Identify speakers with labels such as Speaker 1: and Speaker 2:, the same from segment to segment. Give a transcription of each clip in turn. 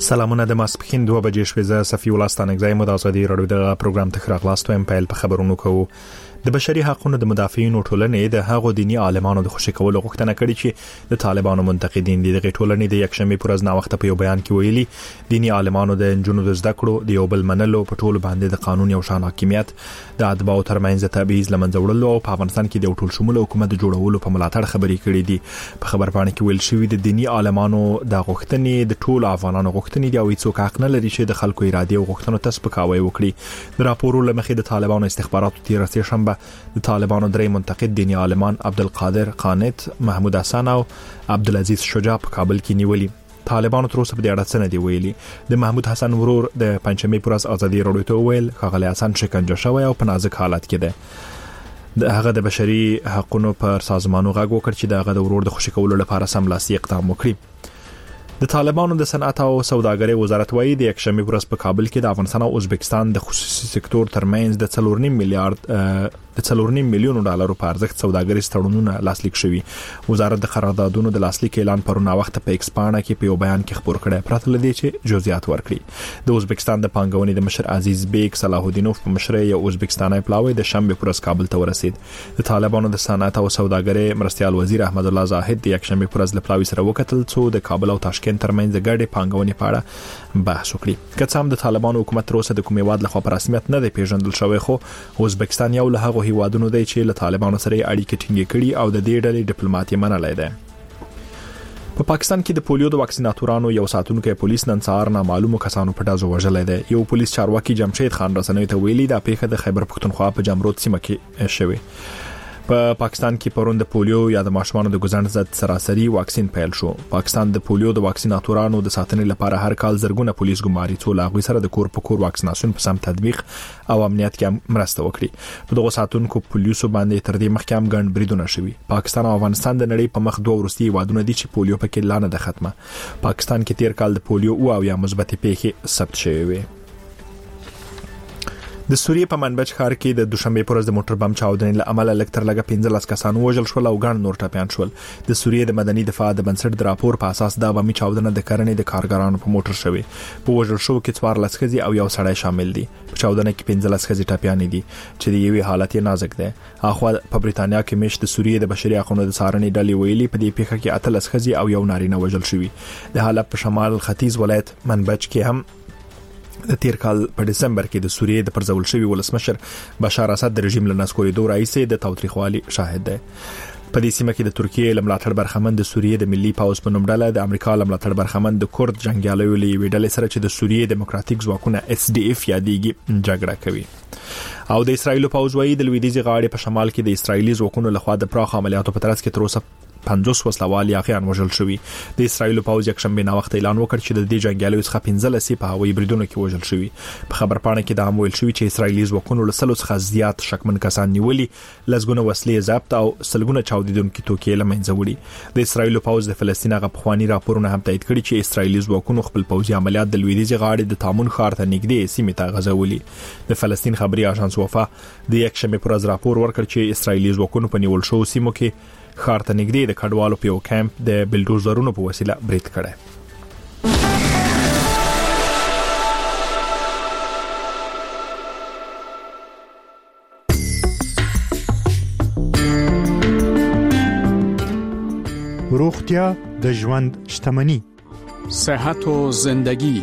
Speaker 1: سلامونه د ماسپخین 2 بجې شوې زه صفي الله ستانګزای مو د ازادي رادیو د پروګرام ته خراغلاستو ام پیل په خبرونو کوو. د بشري حقوقو د مدافعینو ټولنې د هغو دینی عالمانو د خوشی کولو غوښتنه کړې چې د طالبانو منتقدین دي. د ټولنې د یکشنبه پر ورځ نا وخت په یو بیان کې ویلي دینی عالمانو د جنونو د زده کړو د یو بل منلو په ټولو باندې د قانون یو شان حاکمیت د اتباع ترمنځ تبعیض لمنځه وړلو او په افغانستان کې د ټول شمول حکومت جوړولو په ملاتړ خبرې کړې دي. په خبرپاڼه کې ویل شوی د دینی عالمانو د غوښتنې د ټول افغانانو غوښتنې دی او هیڅوک حق نه لري چې د خلکو اراده او غوښتنو ته سپکاوی وکړي. د راپورو لمخې د طالبانو استخباراتو تیر شنبه د طالبانو درې منتقد دینی عالمان عبدالقادر قانت، محمود حسن او عبدالعزیز شجاع په کابل کې نیولي. طالبانو تر اوسه په دې اړه څه نه دی ویلي. د محمود حسن ورور د پنځمې پر ورځ ازادي رادیو ته ویل خغلی حسن شکنجه شوی او په نازک حالت کې ده. د هغه د بشري حقوقو پر سازمانو غږ وکړ چې د هغه د ورور د خوشی کولو لپاره سملاسي اقدام وکړي. د طالبانو د صنعت او سوداګرۍ وزارت وايي د یکشنبه پر ورځ په کابل کې د افغانستان او ازبکستان د خصوصي سکتور ترمنځ د 4.9 میلیون ډالرو په ارزښت سوداګریز تړونونه لاسلیک شوي. وزارت د قراردادونو د لاسلیک اعلان پرونه وخت په ایکس پاڼه کې په یو بیان کې خبر کړی پرته لدی چې جزئیات ورکړي. د ازبکستان د پانګونې د مشر عزیز بیگ صلاح الدینوف په مشرۍ یو ازبکستاني پلاوی د شنبه پر ورځ کابل ته ورسید. د طالبانو د صنعت او سوداګرۍ مرستيال وزیر احمد الله زاهد د یکشنبه پر ورځ له پلاوی سره وکتل څو د کابل او تاشکند ترمنځ د ګډې پانګونې په اړه بحث وکړي. که څه هم د طالبانو حکومت تر اوسه د کوم هیواد لخوا په رسمیت نه دی پیژندل شوی خو ازبکستان یو له هغو هیوادونو دی چې له طالبانو سره اړیکې ټینګې کړي او د دې ډلې ډیپلوماټ یې منلی دی. په پاکستان کې د پولیو د واکسیناتورانو یو ساتونکو پولیس نن سهار نامعلومو کسانو په ډزو وژلې ده. یو پولیس چارواکي جمشید خان رسنیو ته ویلي دا پیښه د خیبر پختونخوا په جمرود سیمه کې شوې. په پاکستان کې پرون د پولیو یا د ماشومانو د ګزند ضد سراسري واکسین پیل شو. پاکستان د پولیو د واکسیناتورانو د ساتنې لپاره هر کال زرګونه پولیس ګماري څو لاغوي سره د کور په کور واکسیناسیون په سم تطبیق او امنیت کې مرسته وکړي. په دغه ساتونکو پولیسو باندې تر دې مخکې هم ګڼ بریدونه شوي. پاکستان او افغانستان د نړۍ په مخ دوه وروستي هیوادونه دي چې پولیو پکې لا نه ده ختمه. پاکستان کې تیر کال د پولیو او یا مثبت پیښې ثبت شوې وي. د سوریې په منبج ښار کې د دوشنبه پر ورځ د موټر بم چاودنې له امله لکتر لګه 15 کسان وژل شول او ګڼ نور ټپيان شول. د سوریې د مدني دفاع د بنسټ د راپور په اساس دا بمي چاودنه د کرنې د کارګرانو په موټر شوې. په وژل شو کې 14 ښځې او یو سړی شامل دي. په چاودنه کې 15 ښځې ټپيان دي چې د یوې حالت یې نازک ده. اخو په بریتانیا کې مش د سوریې د بشري حقوقو د څارنې ډلې ویلي په دې پیښه کې 13 ښځې او یو نارینه وژل شوي. د حالت په شمال ختیځ ولایت منبج کې هم د تیر کال په دسمبر کې د سوریې د پرځول شوی ولسمشر بشار اسد د رژیم له نسکورېدو راځي د تاوتریخوالي شاهد دی. په دې سیمه کې د ترکیې لملاتړ برخمن د سوریې د ملي پاوز په نوم ډله د امریکا لملاتړ برخمن د کورد جنگیالیو لوي ډلې سره چې د سوریې دیموکراتیک ځواکونه SDF یادېږي جګړه کوي. او د اسرایل پاوز وایي د لویدیځ غاړې په شمال کې د اسرایلی ځواکونو لخوا د پراخ عملیاتو په ترڅ کې تر اوسه 50 وسلوال یاغیان وژل شوي. د اسرایل پاوز یک شنبه نا وخت اعلان وکړ چې د دې جنگیالیو څخه 15 په هوایي بریدونو کې وژل شوي. په خبرپاڼه کې دا هم ویل شوی چې اسرایلی ځواکونو له 100 څخه زیات شکمن کسان نیولي، لږونه وسلې ضبط او سلګونه چاودیدونکو توکي له منځه وړي. د اسرایل پاوز د فلسطین غو پخوانی راپورونه هم تایید کړي چې اسرایلی ځواکونو خپل پوځي عملیات د لویدیځ غاړې د تامون ښار ته نږدې سیمې ته غځولي. د فلسطین خبري اژانس وفا د یک شنبه پر ورځ راپور ورکړ چې اسرایلی ځواکونو په نیول شو سیمو کې ښار ته نږدې د کډوالو په یو کیمپ د بلډوزرونو په وسیله برید کړی.
Speaker 2: روغتیا د ژوند شتمني.
Speaker 3: صحت و زندگی.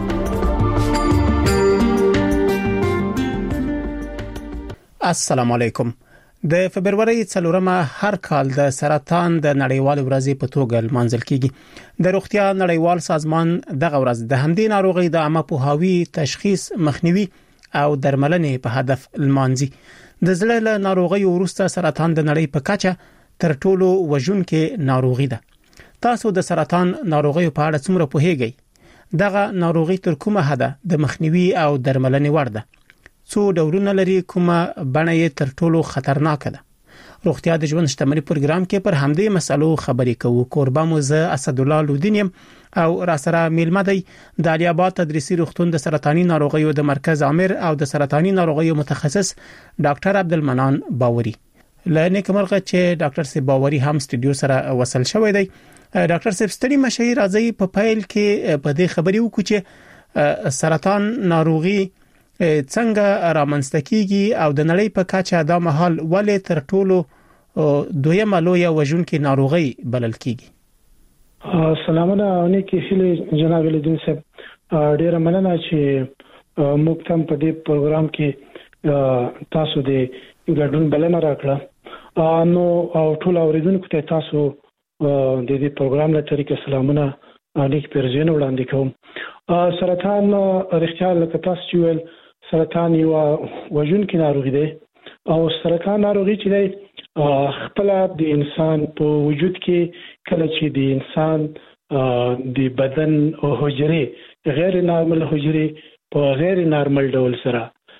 Speaker 4: السلام علیکم. د فبرवरी 4 هر کال د سرطان د نړیوال ورځې په توګه لمانځل کیږي. د روغتیا نړیوال سازمان دغه ورځ د همدې ناروغي د عامه پوهاوي، تشخیص، مخنیوي او درملنې په هدف لمانځي. د زړه له ناروغي وروسته سرطان د نړۍ په کچه تر ټولو وژونکې ناروغي ده. تاسو د سرطان ناروغي په اړه څومره پوهیږئ؟ دغه ناروغي تر کومه حده د مخنیوي او درملنې وړ ده؟ څو ډولونه لري، کومه بڼه یې تر ټولو خطرناک ده؟ روغتیا د ژوند شتمني پروګرام کې پر همدې مسلو خبرې کوو. کوربه مو زه اسد الله لودینیم او راسره میلمه دی د علي آباد تدریسي روغتون د سرطاني ناروغیو د مرکز عامر او د سرطاني ناروغیو متخصص ډاکټر عبدالمنان باوري. لنه کومرغه چې ډاکټر صاحب باوري هم سټډیو سره وصل شوی دی. ډاکټر صاحب ستړي مشي راځي په فایل کې په دې خبري وکړو چې سرطان ناروغي څنګه رامنځته کیږي او د نړۍ په کچه دا مهال ولې تر ټولو دویمه لویه وژونکې ناروغي بلل کیږي.
Speaker 5: سلامونه نیکی هیله جناب لیدون صاحب ډیره مننه چې موږ تم په دې پروګرام کې تاسو د ګډون بلنه راکړه. نو ټول اوریدونکو ته تاسو د دې پروګرام له طریقې سلامونه نیک پرځین وړاندې کوم. سرطان رښتیا لکه تاسو چې ویل سرطان یو وژونکې ناروغي ده او سرطان ناروغي چې ده خپل د انسان په وجود کې کله چې د انسان د بدن او حجرې غیر نارمل حجرې په غیر نارمل ډول سره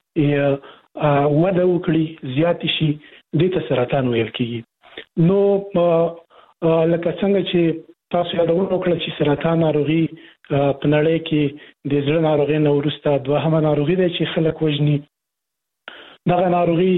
Speaker 5: وده وکړي زیات شي د سرطان ویل کیږي. نو لکه څنګه چې تاسو یادونه وکړه چې سرطان ناروغي په نړۍ کې د زړه ناروغي نه وروسته دوهمه ناروغي ده چې خلک وژني. دغه ناروغي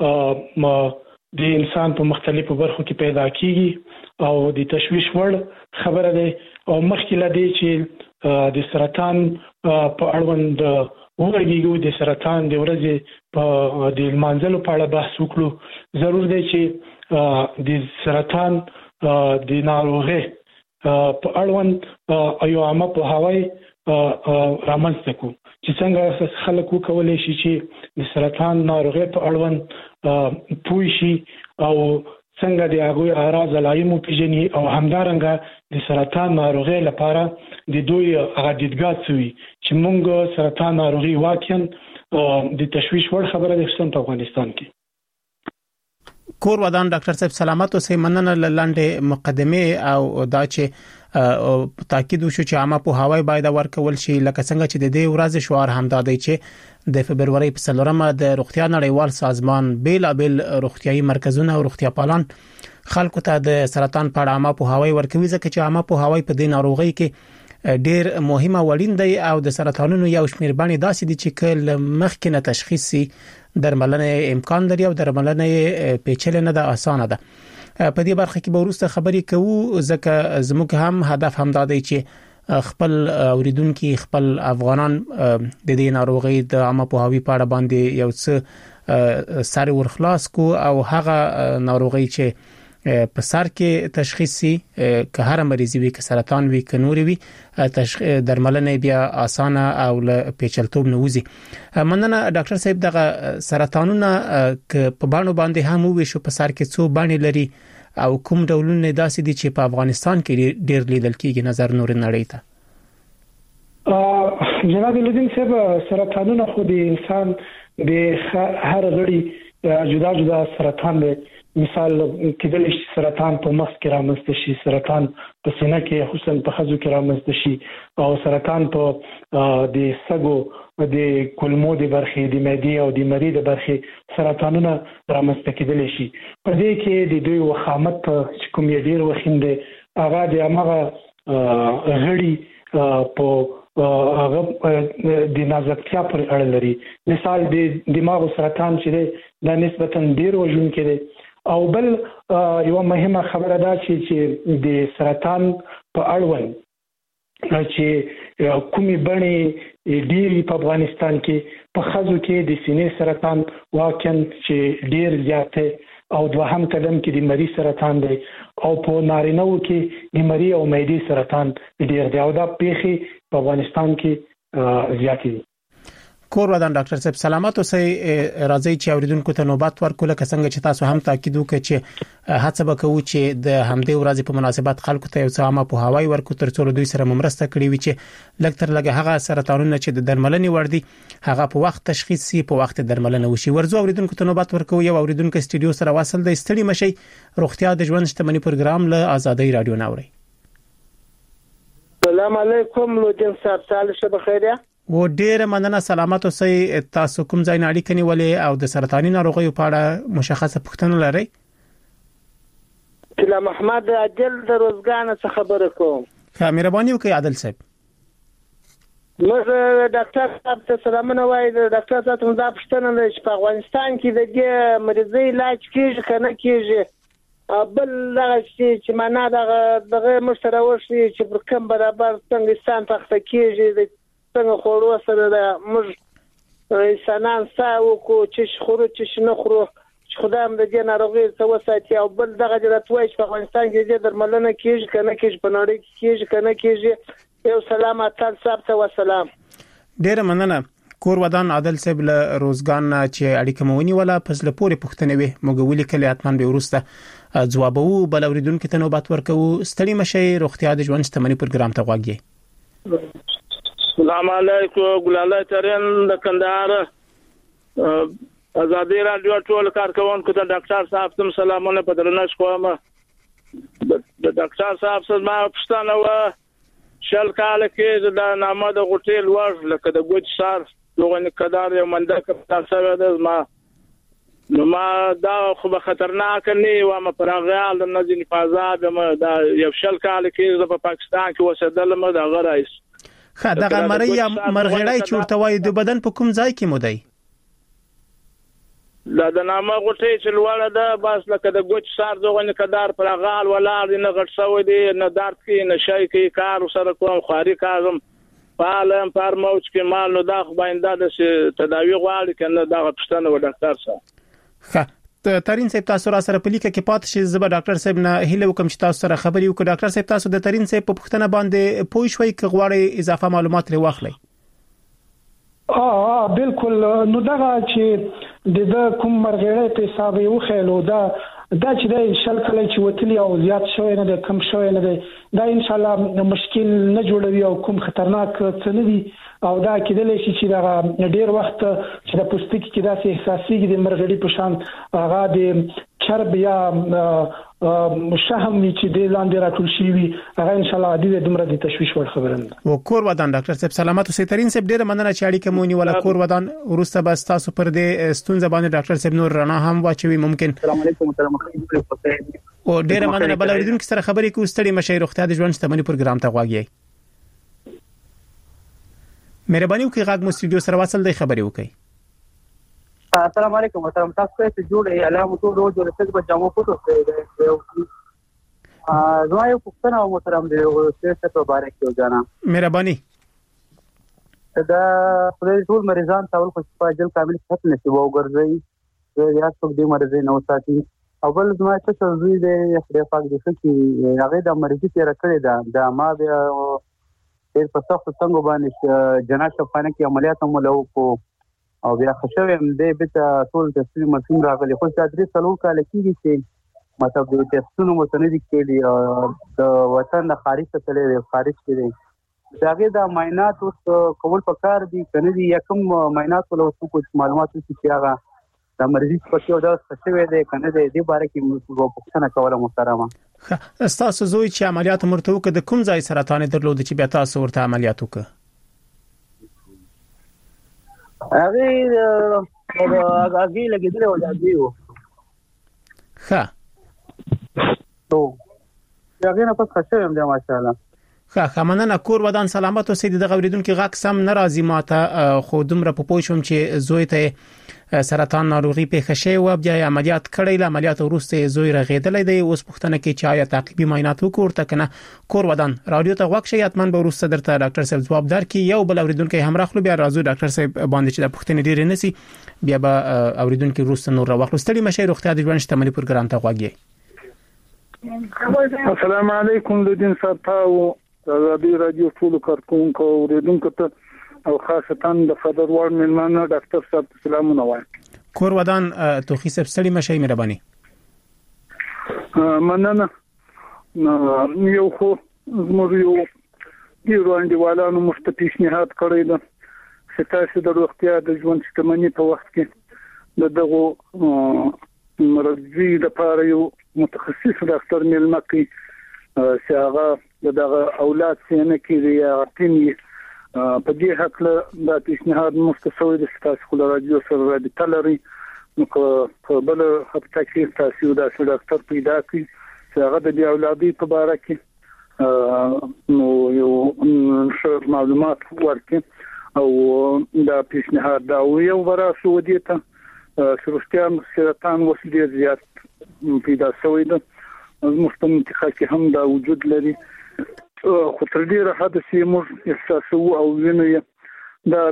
Speaker 5: د انسان په مختلفو برخو کې پیدا کیږي او د تشویش وړ خبره ده او مخکې لدی چې د سرطان په اړوند وګورئ د سرطان د ورځې په د منځلو په اړه بحث وکړو. ضرور دی چې د سرطان د ناروغي په اړوند یو عامه پوهاوی رامنځته کو چې څنګه خلک وکولای شي چې د سرطان ناروغي په اړوند پوه شي او څنګه د هغه اعراض علایمو پیژني او همدارنګه د سرطان ناروغي لپاره د دوی عادتګات سوي چې موږ سرطان ناروغي واقعا د تشویش وړ خبره ده په افغانستان کې.
Speaker 4: کور ودان ډاکټر صاحب سلامت اوسئ. مننه لاندې مقدمه او دا چې تاکید وشو چې عامه په هواي باید ورکول شي لکه څنګه چې د دې ورځ شعار هم دا دی چې د فبرवरी په 4مه د روغتیا نړیوال سازمان بیلابل روغتيایي مرکزونه او روغتیا پالان خلکو ته د سرطان په اړه عامه په هواي ورکوي ځکه چې عامه په هواي په دې ناروغي کې ډیر مهمه وړین دی او د سرطانونو یو شمیر باندې داسې دي چې کله مخکنه تشخیص سي درملنه امکان لري او درملنه پیچلې نه ده اسانه ده. په دې برخه کې به وروسته خبرې کوو ځکه زموږ هم هدف هم دا دی چې خپل اوریدونکو خپل افغانان د دې ناروغي د عامه پوهاوی په اړه باندې یو څه سر ورخلاص کو او هغه ناروغي چې په سر کې تشخیص سي که هر مریض وي که سرطان وي که نور وي درملنه بیا اسانه او پیچلتوب نه وزي. مننه ډاکټر صاحب دغه سرطانونه ک په باندې باندې هم وي شو په سر کې څو باندې لري او کوم ډولونه داسې دي چې په افغانستان کې ډیر لیدل کیږي نظر نور نړۍ ته.
Speaker 5: جناب لیدین صاحب سرطانونه خو د انسان د هر غړي جدا جدا سرطان دی. مثال کېدل شي سرطان په مغز کې رامنځته شي، سرطان په سینه کې خصوصا په خزو کې رامنځته شي او سرطان په د سږو د کولمو د برخې د معدې او د مری د برخې سرطانونه رامنځته کېدل شي. په دې کې د دوی وخامت چې کوم یې ډیر وخینده هغه د هغه غړي په هغه د نازکتیا پر اړه لري. مثال د دماغ سرطان چې د نسبتا ډیر وژونکی دی او بل یو مهمه خبره ده چې د سرطان په اړوند چې کومي بڼې ډېری په افغانستان کې په خزو کې د سینې سرطان واقعا چې ډېر زیات او دوهم قدم کې د مری سرطان دی او په نارینه‌و کې د مری او معدې سرطان ډېر دی او دا پیخي په افغانستان کې زیات دي.
Speaker 4: کور ودان ډاکټر صاحب سلامت اوسئ. راځي چې اوریدونکو ته نوبت ورکول څنګه چې تاسو هم تاکید وکړئ چې هڅه وکړو چې د همدې ورځې په مناسبت خلکو ته یو څه عامه په هواي ورکو تر څو دوی سره مرسته کړي وي چې لکتر لګه هغه سرطانونه چې د درملنې وړ دي هغه په وخت تشخیص سي په وخت درملنه وشي. ورزو اوریدونکو ته نوبت ورکو. یو اوریدونکو سټډیو سره واصل دی. ستړي مشي روغتیا د ژوند شتمنۍ پروګرام له آزادۍ رادیو ناوړي.
Speaker 6: السلام علیکم لودین صاحب سال شه بخیر.
Speaker 4: و ډیره مننه سلامت اوسئ. تاسو کوم ځای نه اړیکه نیولې او د سرطاني ناروغیو په اړه مشخصه پوښتنه لرئ؟
Speaker 6: کله محمد عادل د روزګان څخه خبره کوم.
Speaker 4: مهرباني وکړئ عادل صاحب.
Speaker 6: موږ ډاکټر صاحب ته سلامونه وایو. ډاکټر صاحب ته دا پوښتنه ده چې په افغانستان کې د دې مریضۍ علاج کیږي کنه کیږي؟ بل هغه چې معنا دغه مشتره وشي چې پر کوم برابر څنګه پخته کیږي د څنګه خورو سره د موږ انسانان ساو کو چې خورو چې نه خورو چې خدای هم د دې ناروغي څخه وساتي. او بل دغه جراتوي چې په افغانستان کې د درملنه کیږي کنه کیږي په نړۍ کې کیږي کنه کیږي؟ یو سلام اتل صاحب ته وسلام.
Speaker 4: ډیر مننه. کور ودان عادل صاحب له روزګان چې اړیکه مونی ولا پس له پوره پښتنه وي موږ ولي کله اتمن به ورسته جوابو بل اوریدونکو ته نوبت ورکو. ستړي مشي روغتیا د ژوند شتمنۍ پروګرام ته غواګي.
Speaker 7: السلام علیکم. ګلاله ترين د کندهار ازادي رادیو ټول کارکونکو ته ډاکټر صاحب تم سلامونه په درنښت کوم. د ډاکټر صاحب سره ما پښتنه و شل کال کې د نامه د غټیل ور لکه د ګوت سار دوغه کدار یو منده کپتان سره د ما دا خو به خطرناک نه و ما پرغال د نزل فازا د یو شل کال کې په پاکستان کې وسدل ما د غرایس
Speaker 4: دغه مرغړی چورته وای د بدن په کوم ځای کې مودای
Speaker 7: د نامه غټي چې لوړه ده بس لکه د ګوت سار دوغه کدار پرغال ولاړ نه غټ سوي دي نه درد کې نه شي کې کار سره کوم خاري کارم پالم پر موج کې مال نو دا خو باندې د تداوی غواړي کنه دا پښتنه و ډاکټر صاحب.
Speaker 4: ترين صاحب تاسو را سره په لیکه کې پات شي زبر ډاکټر صاحب نه هله وکم چې تاسو سره خبري وکړه. ډاکټر صاحب تاسو د ترين صاحب په پښتنه باندې پوي شوي ک غواړي اضافه معلومات لري واخلي.
Speaker 5: بالکل. نو دا چې د کوم مرغړې په حساب یو خېلو دا چې د شل کله چې وتلی او زیات شوی نه د کم شوی نه دا ان شاء الله مشکل نه جوړوي او کوم خطرناک څه نه دي او دا کېدلی شي چې دا ډیر وخت چې د پوستکي کې داسې احساسيږي د مرغړې په شان هغه د چرب یا شهم چې د لاندې راټول شي وي هغه ان شاء الله عادي د دمر د تشويش ور خبره نه.
Speaker 4: او کور ودان ډاکټر صاحب سلامات اوسئ. ترين صاحب ډیره مننه چې اړیکه مونی ولا کور ودان ورسته بس تاسو پر دې ستونزه باندې ډاکټر صاحب نور رڼا هم واچوي ممکن.
Speaker 7: السلام علیکم محترم.
Speaker 4: او ډیره مننه بل اوریدونکو سره خبرې کوو. ستړي مشي روغتیا د ژوند شتمنۍ پروګرام ته غواګي. مهرباني وکړئ غاګ مو استودیو سره واصل دی خبرې وکړئ.
Speaker 8: السلام علیکم محترم. تاسو ته جوړ علامه ټول روز د څه جامو فوټو کوي زما یو پښتنه محترم دی او څه ته مبارک یو جانا
Speaker 4: مهرباني.
Speaker 8: دا خپل ټول مریضان تاول خو په جل کامل ختم نشي وګرځي یا څوک دې مرزي نه وساتي. اول زما څه زوی دی خدای پاک دې چې هغه د مرزي تیر کړی دا ما بیا ډېر په سخت څنګه باندې جنات شفانه کې عملیات مولو کو او بیا خښوي دې به ټول تفصیل مسوم راغلي خو دا درې څلور کال کېږي چې مطلب د تفصیلونو متندي کېږي د وطن د خارج ته تللی خارج کې داګه د معاینات او قبول پکار دي کنه دي یکم معاینات ولو څه معلومات چې هغه د مرضی په څیر دا څه دی کنه دې باره کې موږ پوښتنه کوله محترمه.
Speaker 4: تاسو زوی چې عملیات مرته وکړه د کوم ځای سرطان درلود چې بیا تاسو ورته عملیات وکړه؟
Speaker 8: هغه لګیدل او راځيو.
Speaker 4: ښه.
Speaker 8: هغه نه پس خښم دی ماشاءالله.
Speaker 4: ښه مننه. کور ودان سلامت اوسئ. د غوړیدونکو غاک سم ناراضي ماته خو دومره په پوښوم چې زوی ته سرطان ناروغي په خشه او بیا عملیات کړی له عملیات وروسته زوی رغیدلې دی. اوس پښتنه کې چې آیا تعقیبي معاینات وکړه کنه کور ودان رادیو ته غوښ شي اتمن به وروسته درته ډاکټر صاحب جواب درکې. یو بل اوریدونکو همراه خلو بیا راځو ډاکټر صاحب باندې چې د پښتنې ډیر نسی بیا به اوریدونکو وروسته نور راوخلو. ستړي مشي روغتیا د ژوند شتمنۍ پروګرام ته غواګي.
Speaker 7: السلام علیکم لودین صاحب او ازادي رادیو ټول کارکونکو اوریدونکو ته او خاصه د فدر ورډ ملمانه ډاکټر صاحب سلامونه وایم.
Speaker 4: کور ودان توخی صاحب ستړي مشي مهرباني.
Speaker 7: مننه. یو خو زموږ یو ډیرو انډیوالانو مستپیشنهاد کړی ده چې تاسو د روغتیا د ژوند شتمنۍ په وخت کې د دغه مرضی لپاره یو متخصص ډاکټر ملمه کې چې هغه دغه اولاد سینه کې یا ټینی په دې حق له د پیشنهاد مستسوي د تاسو خو راډیو سره رابطه لري نو په بل هفته کې تاسو د ډاکټر پیدا کړئ چې هغه د اولادي په اړه کې نو یو معلومات ورکړي او دا پیشنهاد دا یو ورا سعودي ته سرطان وسلې زیات پیدا شوی ده مستم انتخاب کې هم دا وجود لري خو تر ډیره حد چې موږ احساسو او وینو دا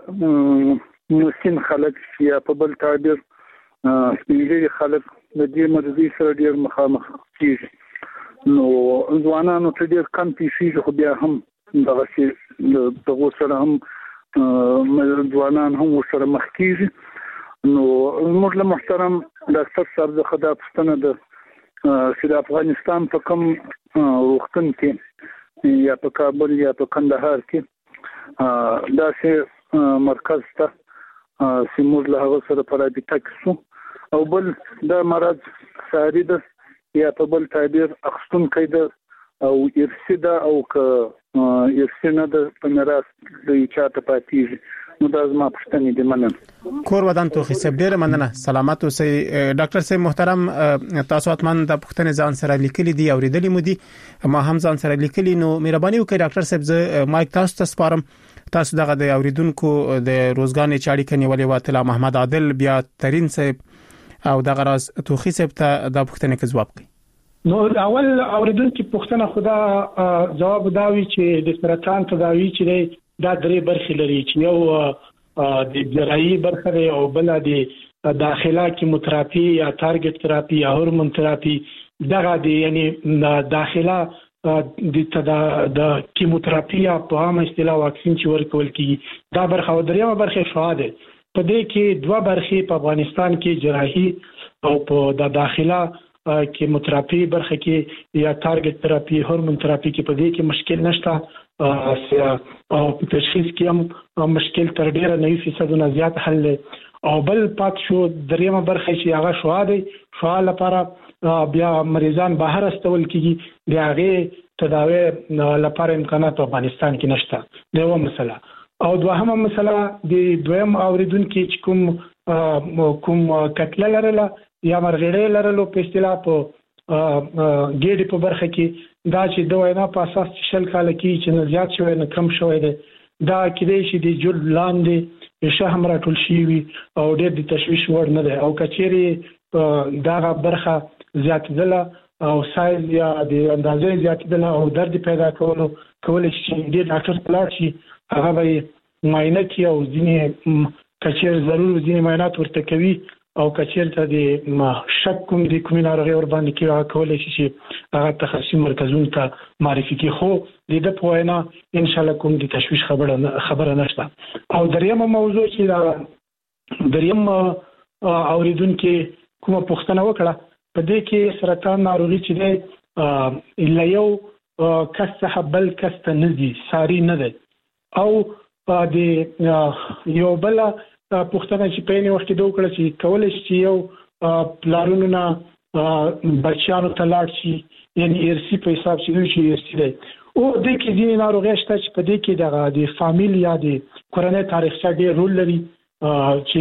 Speaker 7: مسن خلک یا په بل تعبیر سپیږي خلک د دې مرضی سره ډیر مخامخ کیږي نو ځوانانو ته ډیر کم پیښیږي خو بیا هم دغه چې دغه سره هم ځوانان هم سره مخ کیږي نو موږ له محترم ډاکټر صاحب د خدای پښتنه د افغانستان په کوم وختن کې یا په کابل یا په کندهار کې دا چې مرکز ته سیمور له هغه سره پرابطه کړو او بل دا مرض ساري ده یا په بل تعبیر اخستون کېده او ارسیدا او ک ارسینه د پنراس د چاته پاتېږي نو دا زما پښتنې دي مننه
Speaker 4: کور ودان توخي سب ډیر مننه سلامات اوسئ ډاکټر صاحب محترم تاسو اتمن د پښتنې ځان سره لیکلي دي او ریدلې مو دي ما هم ځان سره لیکلي نو مهرباني وکړئ ډاکټر صاحب زه مایک تاسو ته سپارم تاسو دغه د اوریدونکو د روزګانې چاړي کني ولې واطلا محمد عادل بیا ترين صاحب او دغه راز توخي صاحب ته د پښتنې کې جواب کوي
Speaker 5: نو اول اوریدونکو پښتنه خدا جواب داوي چې د سرطان تداوی چې دا درې برخې لري چې یو د جراحي برخه او بل د داخله کیموتراپي یا ټارګټ تراپي یا هورمون تراپي دغه د یعنی داخله د کیموتراپي په عام اصطلاح واکسین چې ورکول کیږي دا برخه او دریمه برخه شواده په دې کې دوه برخې په افغانستان کې جراحي او په داخله کیموتراپي برخه کې یا ټارګټ تراپي هورمون تراپي کې په دې کې مشکل نشته او په تشخیص کې هم مشکل تر ډیره 90% نه زیات حل او بل پات شو دریمه برخه چې هغه شوا لپاره بیا مریضان بهر استول کیږي د هغه تداوی لپاره امکانات په افغانستان کې نشته دا یو مسله او دوهمه مسله د دویم اوریدونکو چې کوم کتل لرله یا مرغړې لرلو په اصطلاح په ګېډې په برخه کې دا چې د وینا په اساس شل کال کې چې نه زیات شوی نه کم شوی دی دا کېدای شي د جوړ لاندې شهم راټول شي او ډېر د تشویش وړ نه دی او کچېری دا برخه زیاتېدله او سایز یا د اندازې زیاتېدله او درد پیدا کول شي د ډاکټر پلاټ شي هغه به معاینه کوي او ځینې کچېر ضرور ځینې معاینات ورته کوي او کچیر ته د شک کوم د کومې ناروغي ور باندې کې کولای شي هغه تخصصي مرکزونو ته معرفي کوي خو د دې په وینا ان شاء الله کوم د تشویش خبره نشته او دریمه موضوع چې دریم اوریدونکو کومه پوښتنه وکړه په دې کې سرطان ناروغي چې الا یو کس څخه بل کس ته نزي ساري نه ده او د یو بل پښتنه چې په یوه وخت کې دوه کړه چې کولای شي یو پلارونو نه بچیانو ته لاړ شي یعنی ارسی په حساب شي ارسی دی او د کې ځینې ناروغي شته چې په دې کې د فامیل یا د کورنۍ تاریخچه ډېر رول لري چې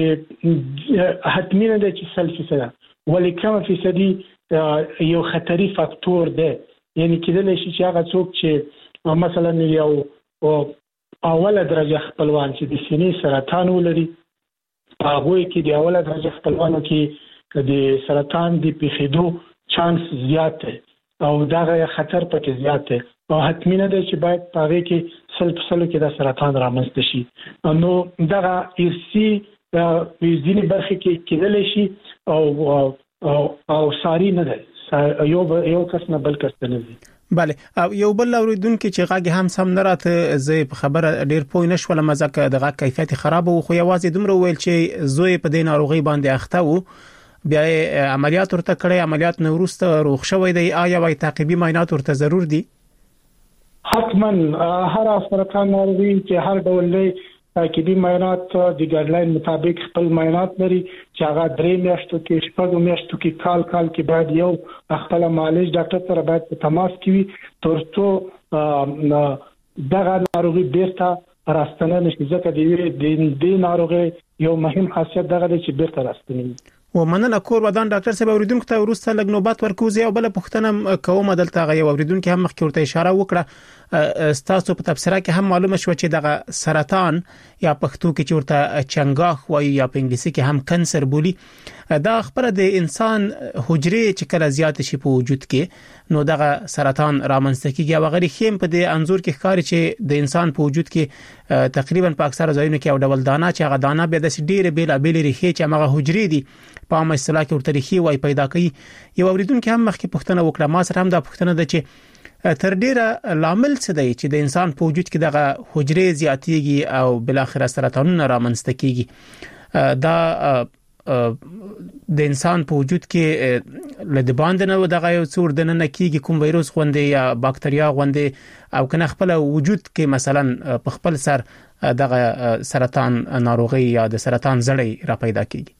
Speaker 5: حتمی نه دی چې 100% ولې کوم فیصدي یو خطري فاکتور دی یعنی کېدلی شي چې هغه څوک چې مثلا یو اوله درجه خپلوان چې د سینې سرطان ولري هغه کې د اوله درجه خپلوانو کې د سرطان د پیښېدو چانس زیات دی او دا خطر پکې زیات دی او حتمی نه دی چې باید پاره کې 100% کې د سرطان رامنځته شي نو دا ارسی ځینې برخې کې کېدلی شي او ساری نه دی یو کس نه بل کس نه دی
Speaker 4: بله او یو بل اوریدونکو چې غاګه هم سم نه راته زه په خبره ډیر پوه نشول مزه دغه کیفیت خراب او خو یوازې دومره ویل چې زوی په دې ناروغي باندې اخته وو بیا عملیات ورته کړی عملیات نو وروسته روغ شوی دی آیا وای تعقیبي معاینات ورته ضرور دي
Speaker 5: حتما هر سرطان ناروغي چې هر ډول له تعقیبي معاینات د ګایډلاین مطابق خپل معاینات لري چې هغه 3 میاشتو کې 6 میاشتو کې کال کې باید یو خپل معالج ډاکټر سره باید په تماس کې ترڅو دغه ناروغي بیرته راستنه نشي ځکه د دې ناروغي یو مهم خاصیت دغه دی چې بیرته راستنه
Speaker 4: ومننه کور ودان ډاکټر صاحب اوریدونکو ته ورسته لګ نوبت ورکوزي او بل پښتنه کومه دلته غي اوریدونکو هم مخکې ورته اشاره وکړه ستاسو په تفسیره کې هم معلومه شو چې دغه سرطان یا پښتو کې چې ورته چنګاخ وایي یا په انګلیسي کې هم کانسر بولی دا خبره د انسان حجرې چې کله زیات شي په وجود کې نو دغه سرطان رامنځته کیږي او غیر خیم په دې انزور کې ښکاري چې د انسان په وجود کې تقریبا په اکثره ځایونو کې یو ډول دانه چې هغه دانه به د ډېر بیل ریخي چې هغه حجرې دي په عامه اصطلاح کې ورته ریخي وای پیدا کوي یو اوریدونکو هم مخکې پښتنه وکړه ما سره هم دا پښتنه ده چې تر ډیره لامل څه دی چې د انسان په وجود کې دغه حجرې زیاتېږي او بل اخر سرطانونه رامنځته کیږي دا د انسان په وجود کې لدی باندې نه دغه یو څور د نه کیږي کوم وایروس غوندې یا باکتریا غوندې او کنه خپل وجود کې مثلا په خپل سر دغه سرطان ناروغي یا د سرطان زړی را پیدا کیږي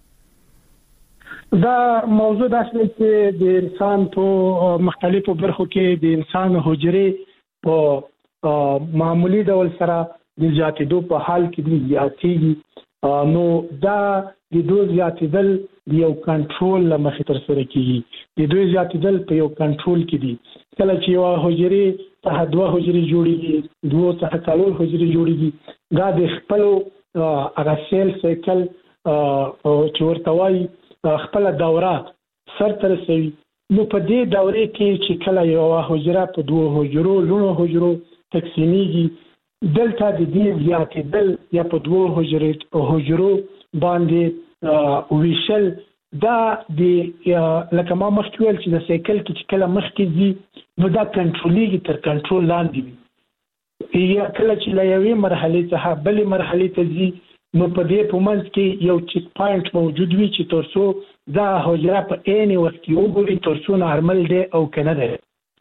Speaker 5: دا موضوع داسې چې د انسان په مختلفو برخو کې د انسان حجرې په معمولی ډول سره د زیاتېدو په حال کې دي زیاتېږي نو دا د دوی زیاتېدل د یو کنټرول لمخې تر سره کیږي د دوی زیاتېدل په یو کنټرول کې دي کله چې یو حجرې څخه دوه حجرې جوړیږي دوه څخه څلور حجرې جوړیږي دا د خپل هغه سیل سایکل چې ورته وایي خپل دوره سر ته رسوي نو په دې دوره کې چې کله یو حجره په دوه حجرو لونو حجرو تقسیمیږي دلته د دې زیاتېدل یا په دوه حجرو باندې ویشل دا د لکه ما مخکې ویل چې د سایکل کې چې کله مخکې ځي نو دا کنټرولېږي تر کنټرول لاندې وي یا کله چې له یوې مرحلې څخه بلې مرحلې ته ځي نو په دې په منځ کې یو چیک پوینټ موجود وي چې ترڅو دا حجره په عین وخت کې وګوري ترڅو نارمل دی او کنه دی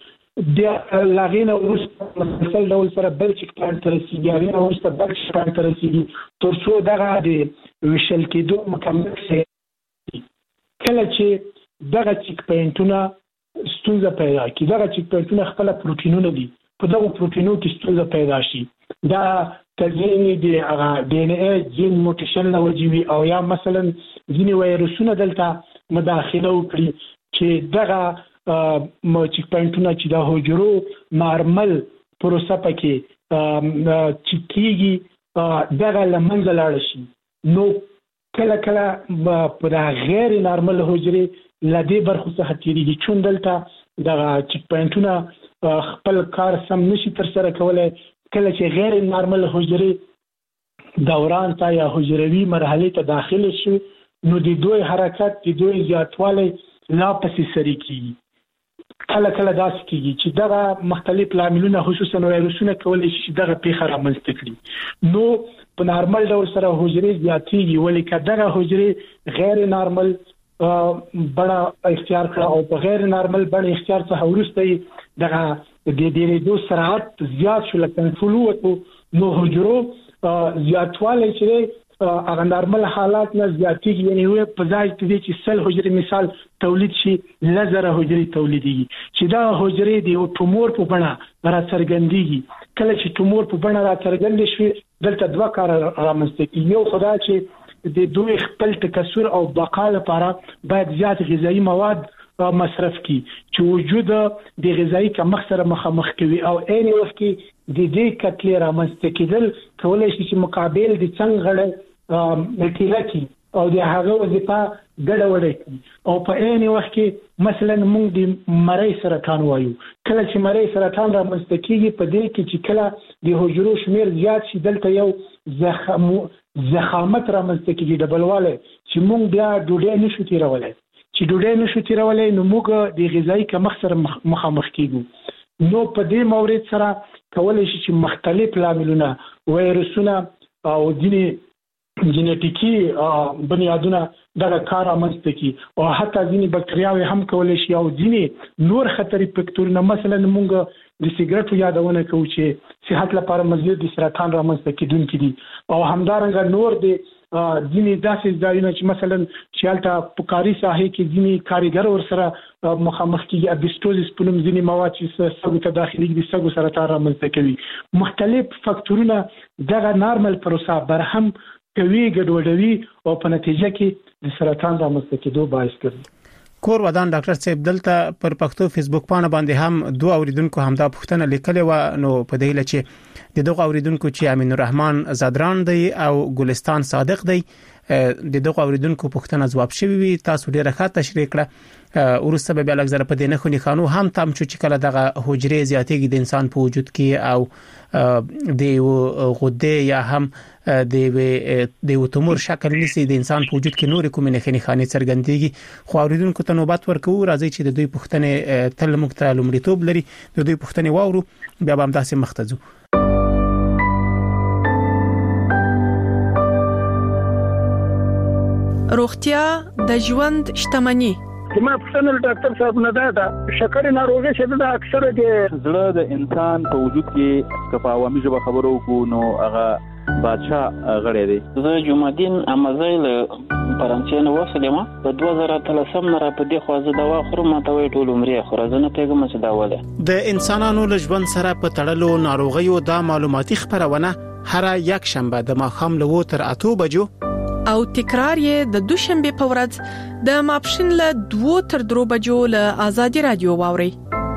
Speaker 5: د لاغینه وروسته مسل ډول سره بل چیک پوینټ رسیږي یا وروسته بل چیک پوینټ رسیږي ترڅو دغه د ویشل کېدو مکمل شي کله چې دغه چیک پوینټونه ستونزه پیدا کوي دغه چیک پوینټونه خپل پروتینونه دي په دغه پروتینونو کې ستونزه پیدا شي دا تلزیمی دی هغه ډي ان اي جین موټیشن لوجوي او یا مثلا ځینې وایرسونه دلته مداخله وکړي چې دغه چیک پوینټونه چې د حجرو نارمل پروسه پکې چې کیږي دغه لمنځه لاړ شي نو کله کله په غیر نارمل حجرې لدې برخو څخه تیریږي چون دلته دغه چیک پوینټونه خپل کار سم نشي تر سره کولای کله چې غیر نارمل حجرې دوران ته یا حجروي مرحله ته داخل شي نو د دوی حرکت د دوی زیاتوالی لا پسې سری کیږي کله کله داسې کیږي چې دغه مختلف لاملونه خصوصا وایرسونه کولای شي دغه پیښه رامنځته کړي نو په نارمل ډول سره حجرې زیاتېږي ولې که دغه حجرې غیر نارمل بڼه اختیار کړه او په غیر نارمل بڼه اختیار څخه وروسته دغه د ډېرېدو سرعت زیات شو لکه کنټرول وکړو نو حجرو زیاتوالی چې هغه نارمل حالات نه زیاتېږي یعنې وایي په ځای کې چې سل حجرې مثال تولید شي لزره حجرې تولیدېږي چې دا حجرې د یو ټومور په بڼه راڅرګندېږي کله چې ټومور په بڼه راڅرګندې شوې دلته دوه کاره رامنځته کېږي یو خو دا چې د دوی خپل تکثر او بقا لپاره باید زیات غذایی مواد مصرف کی چې وجود د غذایی کمښت سره مخامخ کوي او عین وخت کې د دې کتلې رامنځته کېدل کولای شي چې مقابل د څنګه غړ نتیجه کی او د هغه وظیفه ګډوډه کی او په عین وخت کې مثلا موږ د مری سرطان وایو کله چې مری سرطان رامنځته کیږي په دې کې چې کله د حجرو شمیر زیات شي دلته یو زخامت رامنځته کیږي ډبلواله چې موږ بیا ډوډۍ نشو تیرولای چې ډوډۍ نشو تیرولای نو موږ د غذایی کمښت سره مخامخ کیږو نو په دې مورید سره کولای شي چې مختلف لاملونه وایرسونه او ځینې جنټیکي بنیادونه دغه کار رامنځته کوي او حتی ځینې بکتریاوې هم کولای شي او ځینې نور خطري فکټورونه مثلا موږ د سیګریټو یادونه کوو چې صحت لپاره مضر دي سرطان رامنځته کیدونکي دي او همدارنګه نور د ځینې داسې ځایونه چې مثلا چې هلته په کاري ساحې کې ځینې کارګر ورسره مخامخ کېږي ابیسټوزیس په نوم ځینې مواد چې سږو ته داخلېږي د سږو سرطان رامنځته کوي مختلف فکټورونه دغه نارمل پروسه برهم کوي ګډوډوي او په نتیجه کې د سرطان رامنځته کېدو باعث ګرځي.
Speaker 4: کور ودان ډاکټر صاحب دلته پر پښتو فیسبوک باندې هم دوه اوریدونکو همدا پوښتنه لیکلې و، نو په دې لچې د دوه اوریدونکو چې امین الرحمن زادران دی او ګلستان صادق دی د دوه اوریدونکو پوښتنه جواب شوی وي. تاسو ډیره ښه تشریح کړه. ورسته به بیا لږ په دې نه خو نخانو هم تام چې کله دغه حجرې زیاتېږي د انسان په وجود کې او د غده یا هم د تومور شکل نیسي د انسان په وجود کې نور کومې نښانې څرګندېږي. خو اوریدونکو ته نوبت ورکو، راځي چې د دوی پوښتنې تل موږ ته لومړیتوب لري، د دوی پوښتنې واورو، بیا به هم داسې مخته ځو.
Speaker 9: روغتیا د ژوند شتمني.
Speaker 7: ما پوښتنه ډاکټر صاحب نه ده شکر ناروغي چې د اکثره د
Speaker 10: زړه د انسان په وجود کې کپا عوامي ژبه خبرو کو نو هغه بادشاہ غړی دی.
Speaker 11: زه جمعدین امازیل فرانسې نو وسلم په 2013 نه را په دې خوازه دوا خورم ته وی ټول عمرې خورزنه پیغام څه داوله.
Speaker 4: د انسانانو له ژوند سره په تړلو ناروغیو د معلوماتي خبرونه هر یک شنبه د ماښام له 8 تر 8 بجو
Speaker 9: او تکرار یې د دوشنبه په ورځ د ماپښین له 2 تر 3 بجو له آزادي رادیو واوري.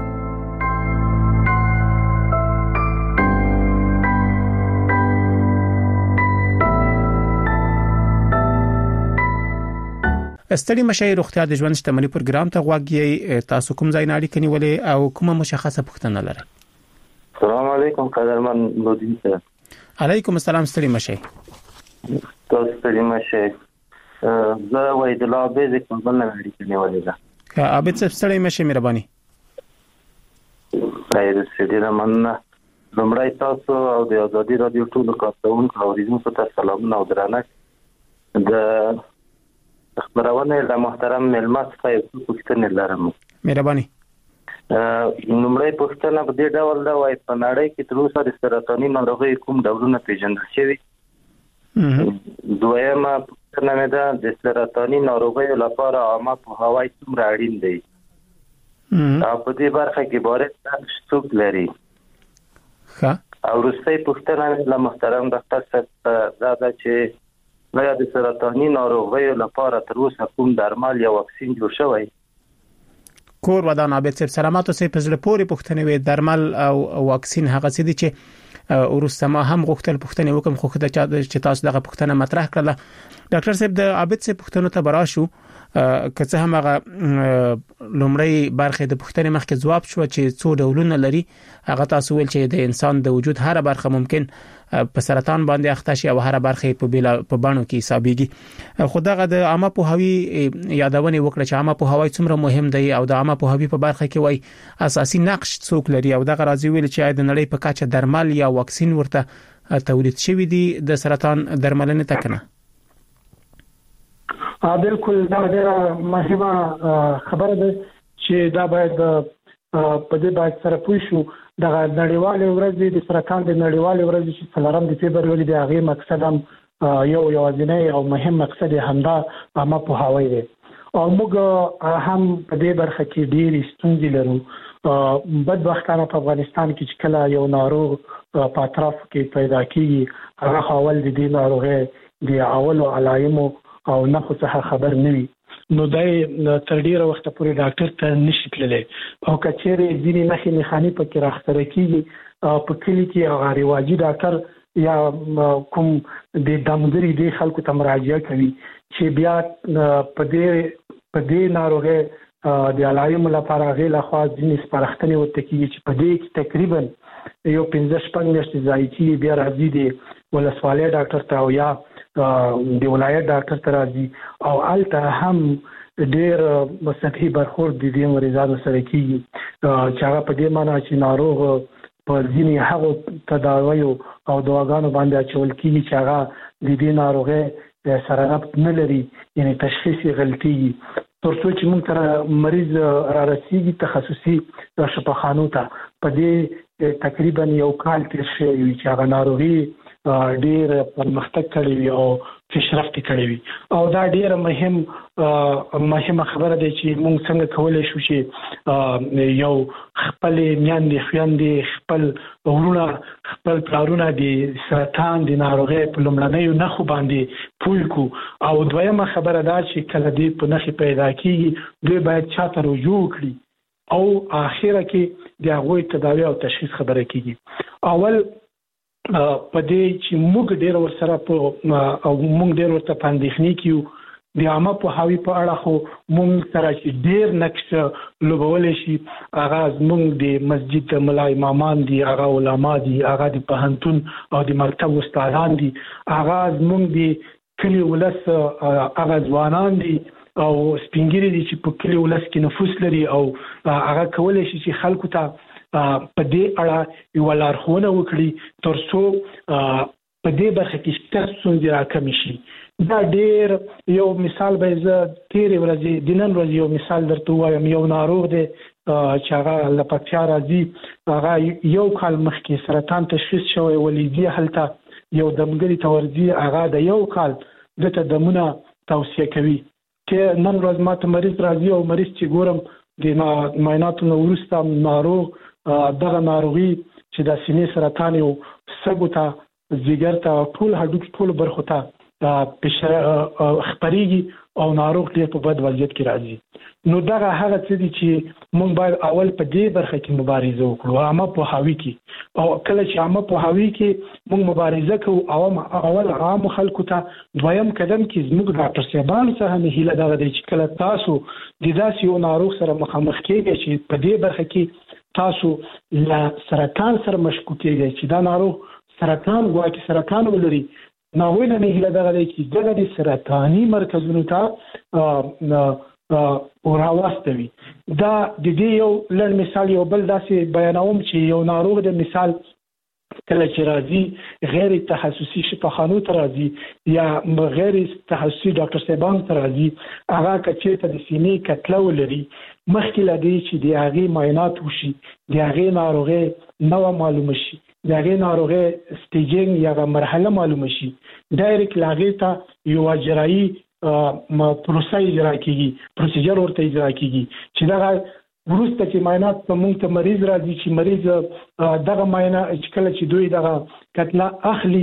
Speaker 9: استړي مشه روغتیا د ژوند شتمنۍ پروګرام ته غواړي. تاسو کوم ځای نه اړیکې نیولې او کومه مشخصه پوښتنه لرئ؟
Speaker 12: السلام علیکم قدرمن مودودی صاحب.
Speaker 4: علیکم السلام. استړي مشه.
Speaker 12: تاسو ستړي مشه. زه وای د لا بیزیک په بل نه اړیکې نیولې ده.
Speaker 4: که عابد صاحب ستړي مشه مهرباني.
Speaker 12: خیر ستړي مننه. لومړی تاسو او د آزادي رادیو ټول کارکونکو او اوریدونکو ته سلامونه او درنښت. د خبرونه د محترم ملمت څخه پوښتنه لرم.
Speaker 4: مهرباني.
Speaker 12: نومړی پوښتنه په دې ډول ده وای په نړۍ کې تر اوسه د سرطاني ناروغۍ کوم ډولونه پیژندل شوي؟ دویمه پوښتنه ده د سرطاني ناروغۍ لپاره عامه پوهاوی څومره اړین دی؟ او په دې برخه کې باید څوک لري؟ او وروستۍ پوښتنه له محترم ډاکټر صاحب دا ده چې نو د سرطاني ناروغیو لپاره تر اوسه کوم درمل یا واکسین جوړ شوی؟
Speaker 4: کور ودان عابد صاحب سلامات اوسئ. په زړه پورې پوښتنه وي درمل او واکسین هغه څه دي چې ورسته ما هم غوښتل پوښتنه وکم خو چې تاسو دغه پوښتنه مطرح کړله. ډاکټر صاحب د عابد صاحب پوښتنه ته براشو که څه هم هغه لومړی برخه د پوښتنې مخکې جواب شو چې څو ډولونه لري. هغه تاسو ول چې د انسان د وجود هر برخه ممکن په سرطان باندې اخته شي او هر برخه په بانو کې حسابيږي. خو دغه د عامه پوهاوی یادونه وکړه چې عامه پوهاوی څومره مهم دی او د عامه پوهاوی په برخه کې وای اساسي نقش څوک لري او دغه راځي ویل چې د نړۍ په کچه درمل یا واکسین ورته تولید شوی دی د سرطان درملنې تکنه.
Speaker 5: بالکل دا ډېره مهمه خبره ده چې دا باید په دې باید سره پوه شو. د نړیوالې ورځې د سرطان د نړیوالې ورځې چې 4 د فبرवरी د هغه مقصد هم یوازینی او مهم مقصد همدا عامه پوهاوی دی او موږ هم په دې برخه کې ډېر ستونزې لرو. بدبختانه په افغانستان کې چې کله یو ناروغ په اطراف کې پیدا کیږي هغه حواله د دې ناروغي د اولو علایمو او نه خو څه خبر نه وي نو دای تر ډیره وخت پورې ډاکټر ته نشي تللی او کچېره ځینې نښې نښانې پکې راښکاره کیږي په کلی کې هغه رواجي ډاکټر یا کوم د دمګري د خلکو ته مراجعه کوي چې بیا په دې ناروغي د علایمو لپاره غیله خاص ځینې سپارښتنې ورته کیږي چې په دې کې تقریبا یو 15 میاشتې ځای چې بیا راځي د ولسوالۍ ډاکټر ته او یا د ولایت ډاکټر ته راځي او الته هم ډېر سطحي برخورد د دې مریضانو سره کیږي چې هغه په دې معنی چې ناروغ په ځینې هغو تداویو او دواګانو باندې اچول کیږي چې هغه د دې ناروغۍ سره ربط نه لري یعنی تشخیص غلطي ترڅو چې موږ تر مریض را رسیږي تخصصي شفاخانو ته په دې تقریبا یو کال تیر شوی چې هغه ناروغي ډیر پرمختګ کړی وي او پیشرفت کړی وي او دا ډیره مهمه خبره ده چې موږ څنګه کولای شو چې یو خپل میاندې خويندې خپل ورونه خپل پلارونه د سرطان د ناروغي په لومړنیو نښو باندې پوه کو او دویمه خبره دا چې کله دې په نښې پیدا کیږي دوی باید چاته رجوع کړي او اخیره کې د هغوی تداوی او تشخیص خبره کیږي. اول په دې چې موږ ډېر ورسره او موږ ډېر ورته پاندېخني کیو د عامه په حاوی په اړه خو موږ سره چې ډېر نقش لوبول شي اغاز موږ د مسجد ملا امامان دي هغه علما دي هغه د پهنتون او د مکتب استادان دي اغاز موږ د کلی ولس هغه ځوانان دي او سپینګری دي چې په کلی ولس کې نفوذ لري او هغه کولای شي چې خلکو ته په دې اړه یو لارښوونه وکړي ترڅو په دې برخه کې ستاسو څنګه راکم شي. دا ډېر یو مثال به زه تیرې ورځې د نن ورځې یو مثال درته وایم. یو ناروغ دی چې هغه له پکتیا راځي هغه یو کال مخکې سرطان تشخیص شوی ولیدي هلته یو دمګری تورځي هغه د یو کال دته دمونه توصیه کوي چې نن ورځ ماته مریض راځي او مریض چې ګورم د معایناتو نو وروسته ناروغ دغه ناروغي چې د سینې سرطان یو سګو ته زیګر ته ټول هډوکي ټول برخو ته خبريږي او ناروغ دې په بد وضعیت کې راځي. نو دغه هغه څه دي چې موږ باید اول په دې برخه کې مبارزه وکړو عامه په حاوی کې او کله چې عامه په حاوی کې موږ مبارزه کوو او اول عام خلکو ته دویم قدم کې زموږ ډاکټر صاحبانو څخه نه هیله دغه دی چې کله تاسو د داسې یو ناروغ سره مخامخ کېږئ چې په دې برخه کې تاسو له سرطان سره مشکوک کېږئ چې دا ناروغ سرطان ګواکې سرطان ولري ناوینه نه هیله دغه دی چې دغه د سرطاني مرکزونو ته راوستوي. دا د دې یو لړ مثال یو بل داسې بیانوم چې یو ناروغ د مثال کله چې راځي غیر تخصصي شفاخانو ته راځي یا غیر تخصصي ډاکټر صاحبان ته راځي هغه کچې ته د سینې کتله ولري مخکې لدی چې د هغې معاینات وشي د هغې ناروغي نو معلومه شي د هغې ناروغي سټیجینګ یا مرحله معلومه شي ډایرکټ لاغې ته یو اجرایي پروسه اجرا کیږي پروسیجر ورته اجرا کیږي چې دا ورسته چې معاینات په موږ ته مریض راځي چې مریض دغه معاینه چې کله چې دوی دغه کتله اخلي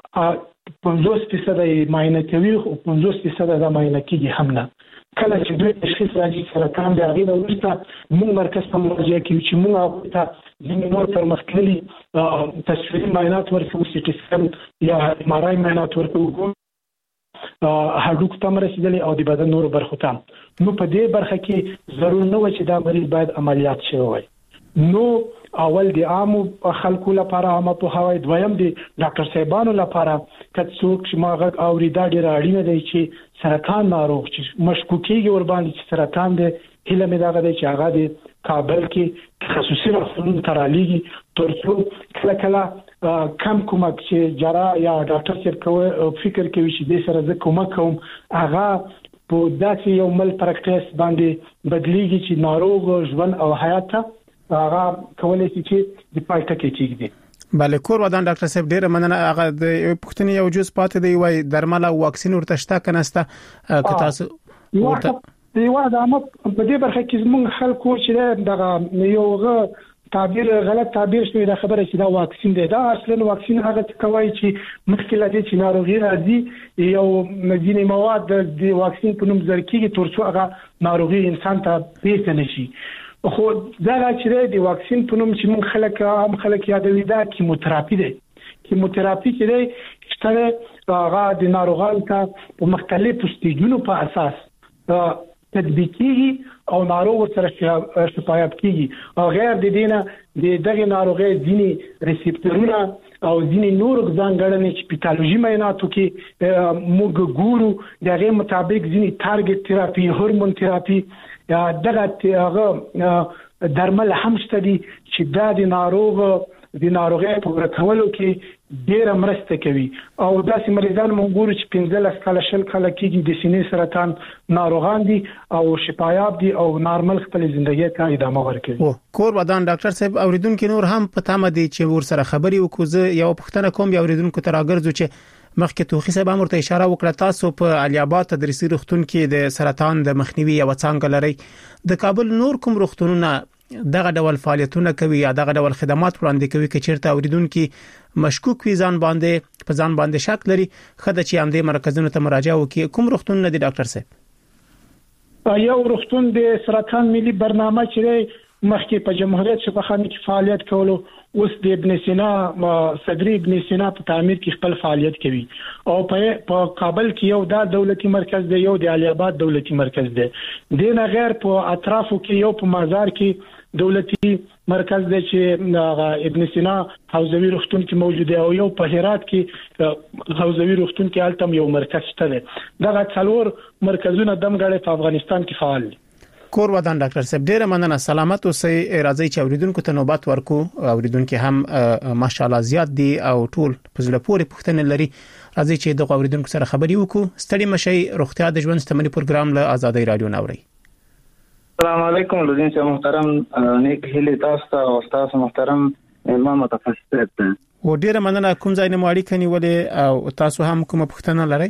Speaker 5: 50% معاینه کوي او 50% د معاینه کیږي هم نه. کله چې دوی تشخیص راځي سرطان د هغې وروسته موږ مرکز ته مراجعه کوي چې موږ هغوی ته ځینې نور پرمختللي تصویري معاینات ورکوو سی ټي سکن یا ام ار آی معاینات ورکوو هډوکو ته رسیدلی او د بدن نورو برخو ته. نو په دې برخه کې ضرور نه و چې دا مریض باید عملیات شوی وای. نو اول د عامو خلکو لپاره عامه پوهاوی دویم د ډاکټر صاحبانو لپاره که څوک چې ما غږ اوري دا ډېر اړینه دی چې سرطان ناروغ چې مشکوکېږي ورباندې چې سرطان دی هیله مې دغه دی چې هغه د کابل کې تخصصي روغتونونو ته رالیږي ترڅو کله کله کم کومک چې جراح یا ډاکټر صاحب فکر کوي چې دې سره زه کومک کوم هغه په داسې یو مل پریکټس باندې بدلیږي چې ناروغ ژوند او حیات ته هغه کولای شي چې د پای ټکی کېږي.
Speaker 9: بله کور ودان ډاکټر صاحب ډیره مننه. هغه د پښتني یو جز پاتې دی وای درمل او واکسین ورته شته کنهسته که تاسو ورته
Speaker 5: یو دا ما په دې برخه کې موږ خلکو چې دغه یو تعبیر غلط تعبیر شوی دا خبره چې دا واکسین دی. دا اصلا واکسین هغه کوي چې مخکې لدی چې ناروغي راځي یو ځینې مواد د واکسین په نوم ځکه ترڅو هغه ناروغي انسان ته پیښ نشي. خو دا چې د واکسین په نوم چې موږ عام خلک یادوي دا کیموتراپي دی. کیموتراپي چې دی چې هغه د ناروغانو ته په مختلفو سټیجونو په اساس تطبیقي او ناروغ سره شفایت کیږي او غیر د دینه د دغه ناروغي ځینی ریسپټورونه او ځینی نور ځانګړنې چې پیتالوژي معایناتو کې موږ ګورو دغه مطابق ځینی ټارګټ تراپي هورمون تراپي یا دغه درمل هم شته دي چې د ناروغي په ورکولو کې ډېر مرسته کوي او داسې مریضان موږ ګورو چې 15 کال شل کال کېږي د سینې سرطان ناروغان دي او شفایاب دي او نارمل خپل ژوندۍ ته ادامه ورکوي.
Speaker 4: کور ودان ډاکټر صاحب اوریدونکو نور هم په تمه دي چې ور سره خبري وکړو. یو پښتنه کوم یو اوریدونکو ته راګرځو چې مخکې توخی صاحب امر ته اشاره وکړه تاسو په علي آباد تدریسي روغتون کې د سرطان د مخنیوي یو څنګه لري. د کابل نور کوم روغتونونه دغه ډول فعالیتونه کوي یا دغه ډول خدمات وړاندې کوي چې چیرته اوریدونکو مشکوک وي ځان باندې شک لري خدای چې هم د مرکزونو ته مراجعه وکړي؟ کوم روغتون نه دي ډاکټر صاحب؟
Speaker 5: یو روغتون د سرطان ملي برنامه چې مخکې په جمهوریت شفاخانه کې فعالیت کولو اوس د ابن سینا صدري ابن سینا په تعمیر کې خپل فعالیت کوي او په کابل کې یو د دولتي مرکز دی یو د علي آباد دولتي مرکز دی. دینه غیر په اطرافو کې یو په مزار کې دولتي مرکز دی چې ابن سینا حوزوي روغتون کې موجود دی او یو په هرات کې حوزوي روغتون کې التم یو مرکز شته. دغه څلور مرکزونه دمګړې په افغانستان کې فعال دي.
Speaker 4: کور ودان ډاکټر صاحب ډیره مننه. سلامت اوسئ. راځي چې اوریدونکو ته نوبت ورکو. اوریدونکو هم ماشاءالله زیات دي او ټول په زړه پورې پوښتنه لري. راځي چې د اوریدونکو سره خبري وکړو. ستړي مشي روغتیا د ژوند ستمنې پروګرام له آزادۍ رادیو نوري.
Speaker 13: السلام علیکم لودین صاحب محترم نیک هیله تاسو او تاسو محترم امام متخصص ته
Speaker 4: و ډیره مننه. کوم ځای نه ماړی کني ولې او تاسو هم کوم پوښتنه لرئ؟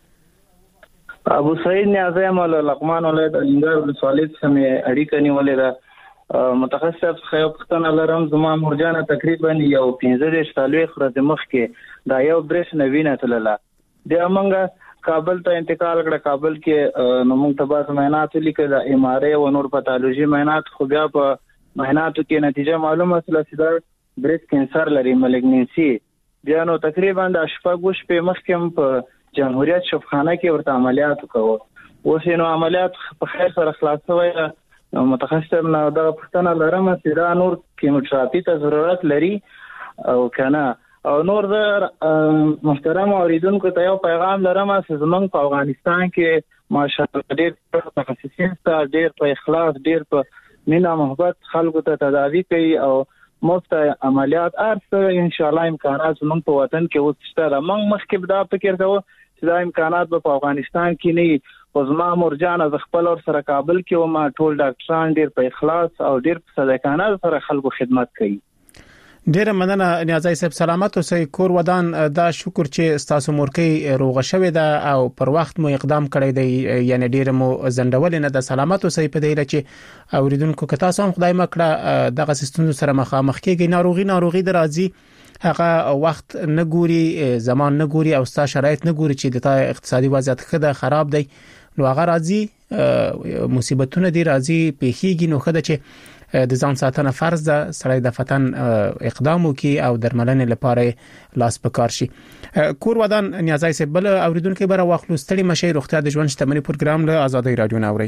Speaker 13: ابو سعید نیازی مول لقمان ولید الینګار ولسوالۍ سمې اړیکه نیولې ده. متخصص خیو پښتنه لرم زما مرجانه تقریبا یو 15 سالوي خرد مخ کې دا یو برېش نوینه تلله د امنګ کابل ته انتقال کړ. کابل کې نو موږ تباس مهنات لیکل د ام ار ای او نور پاتولوژي مهنات خو بیا په مهناتو کې نتیجه معلومه شوه چې دا بریس کینسر لري مالګنینسي. بیا نو تقریبا د شپږ په مخکم په جمهوریت شفاخانه کې ورته عملیات وکړو. اوس نو عملیات په خیر سره خلاص شوی. متخصص نه دا پښتنه لرم چې دا نور کیموتراپي ته ضرورت لري او کنه او نور محترم اوریدونکو ته یو پیغام لرم چې زمونږ په افغانستان کې ماشاءالله ډېر متخصصین ته ډېر په اخلاص ډېر په مینا محبت خلکو ته تداوی کوي او مفت عملیات ارسه ان شاء الله امکانات زمونږ په وطن کې وسته. موږ مخکې دا فکر کوو چې دا امکانات په افغانستان کې نه او زما مرجان از خپل اور سره کابل کې او ما ټول ډاکټران ډېر په اخلاص او ډېر په صدقانه سره خلکو خدمت کوي.
Speaker 4: ډیره مننه نیازی صاحب. سلامت اوسئ. کور ودان دا شکر چې تاسو مورکې روغه شوې ده او پر وخت مو اقدام کړی دی یعنی ډیره مو زندول نه ده. سلامت اوسئ. په دې چې اوریدونکو که تاسو هم خدای مکړه دغه سیستم سره مخامخ کېږي ناروغي درازي هغه وخت نه ګوري زمان نه ګوري او ستا شرایط نه ګوري چې د اقتصادي وضعیت خده خراب دی نو هغه راځي مصیبتونه دي راځي پیخیږي نو خده چې د ځان ساتنه فرض ده. سړی د فتن اقدام وکي او درملنې لپاره لاس پکار شي. کور ودان نیازی صاحب بل اوریدونکو بر واخلو. ستړي مشي روغتیا د ژوند شتمنۍ پروګرام له آزادۍ رادیو نوري.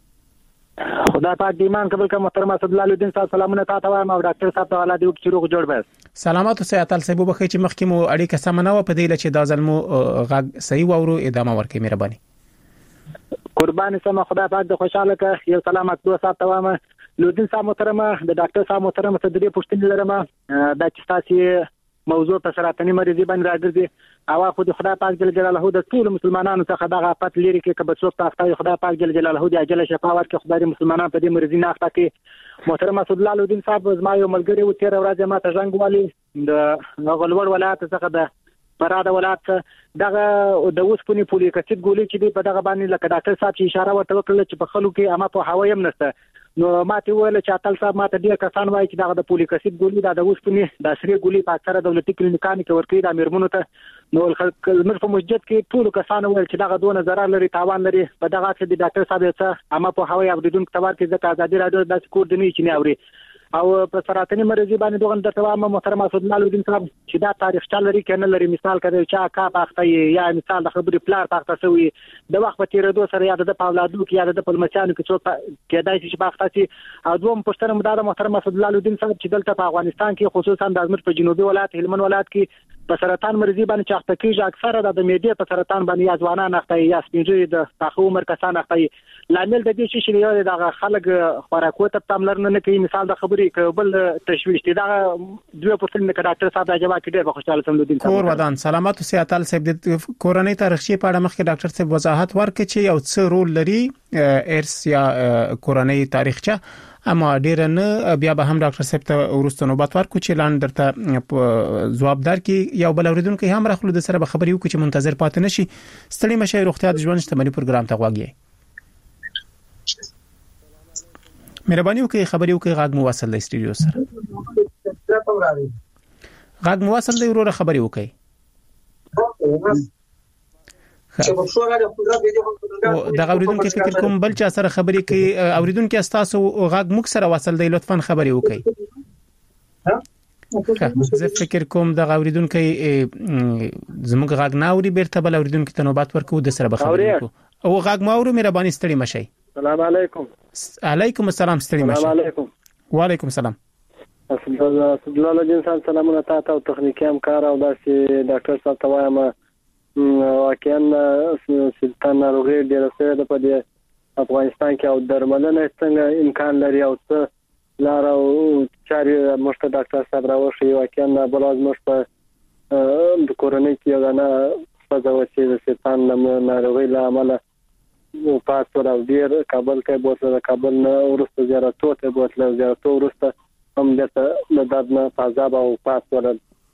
Speaker 14: خدا پاک ایمان قبول کړه. محترم اسد الله الدین صاحب سلامونه تاسو ته او ډاکټر صاحب ته الله دې چې روغ جوړ بس.
Speaker 4: سلامات اوسئ. اتل صاحب وبخښئ چې مخکې مو اړیکه سم نه و په دې لچې دا ځلمو غږ صحیح وورو ادامه ورکړئ مهرباني.
Speaker 14: قربان سم خدا پاک د خوشاله کړه. یو سلامت دوه صاحب ته لودین صاحب محترم د ډاکټر صاحب محترم ته درې پوښتنې لرم. دا چې تاسو موضوع په سرطاني مریضي باندې راګرځي او خو د خدای پاک جل جلاله د ټول مسلمانانو څخه دغه افت لري کې کبه څوک تاسو خدای پاک جل جلاله د اجل شفا ورکړي. خدای مسلمانانو په دې مریضي نه اخته کې. محترم اسد الله الدین صاحب زما یو ملګری و تیر ورځ ما ته ژوند والی د غلور ولایت څخه د پراده ولایت دغه د اوسپنې فولیک اسید ګولۍ چې دی په دغه باندې لکه ډاکټر صاحب چې اشاره ورته وکړه چې په خلکو کې اما په هوا هم نشته نو ماته ویل چې اتل صاحب ماته ډیر کسان وایي چې دغه د فولیک اسید ګولۍ د اوسپنې د سری ګولۍ په اکثره دولتي کلینیکانو کې ورکړي د میرمنو ته نو خلک په مسجد کې ټول کسان ویل چې دغه دونه ضرر لري تاوان لري په دغه کې د ډاکټر صاحب څخه اما په هوا اوریدونکو تبار کې ځکه ازادي رادیو د سکور دني چې نه اوري او په سرطاني مریضي باندې دوه د تمام محترم اسد الله الدین صاحب چې دا تاریخ چل لري کنه لري مثال کړي چې کا پاخته یا مثال د خبرې پلار پاخته شوی د وخت په تیرېدو سره یا د پاولادو کې یا د پلمچانو کې څو کېدای شي چې پاخته شي او دوم پښتنه مدار محترم اسد الله الدین صاحب چې دلته په افغانستان کې خصوصا د ازمیر په جنوبي ولایت هلمند ولایت کې په سرطان مریضي باندې چې اخته کیږي اکثره د معدې په سرطان باندې یا ځوانان اخته یا سپینږیري د پاخه عمر کسان اخته لامل د دې چې یو د خلک خوراکو ته پاملرنه نه کوي مثال د خبرې کبل تشویش دي دا دوه پرتل نه ډاکټر صاحب د جواب کې ډېر خوشاله سم دي
Speaker 4: کور ودان سلامات او سیاتل صاحب د کورنۍ تاریخي په اړه مخکې ډاکټر صاحب وضاحت ورکړي چې یو څه رول لري ارث یا کورنۍ تاریخچه اما ډیر نه بیا به هم ډاکټر صاحب ته ورستنو بات ورکو چې لاندې درته جوابدار کې یو بل اوریدونکو هم راخلو د سره به خبري وکړي چې منتظر پاتې نشي ستړي مشه روغتیا د ژوند شتمنۍ پروګرام ته غواګي مهرباني وکړئ خبري وکړئ غاګ مو وصل د استودیو سره غاګ مو وصل دی وروره خبري وکړئ دا اوریدونکو فکر کوم بل چا سره خبرې کوي اوریدونکو استاسو غاګ مخ سره وصل دی لطفا خبرې وکړئ زه فکر کوم دا اوریدونکو زموږ غاګ نه اوري بیرته بل اوریدونکو ته نوبت ورکو د سره خبرې وکړو او غاګ ما اورو مهرباني ستړي مشي
Speaker 15: السلام علیکم
Speaker 4: علیکم السلام ستړي مشي
Speaker 15: السلام علیکم
Speaker 4: وعلیکم السلام
Speaker 15: الله جنسان سلامونه تاسو او تخنیکی همکار او داسې ډاکټر صاحب ته وایم واقعا سلطان ناروغي ډېر سره په دې افغانستان کې او درملنه څنګه امکان لري او څه لار او چاري مشته ډاکټر صاحب راوښي واقعا بلاز مشته د کورونی کې غنا فزاو چې د سلطان ناروغي له عمله او پاتور او ډېر کابل کې بوتل کابل نه ورسته زیارتو ته بوتل زیارتو ورسته هم د دادنه فزاب او پاتور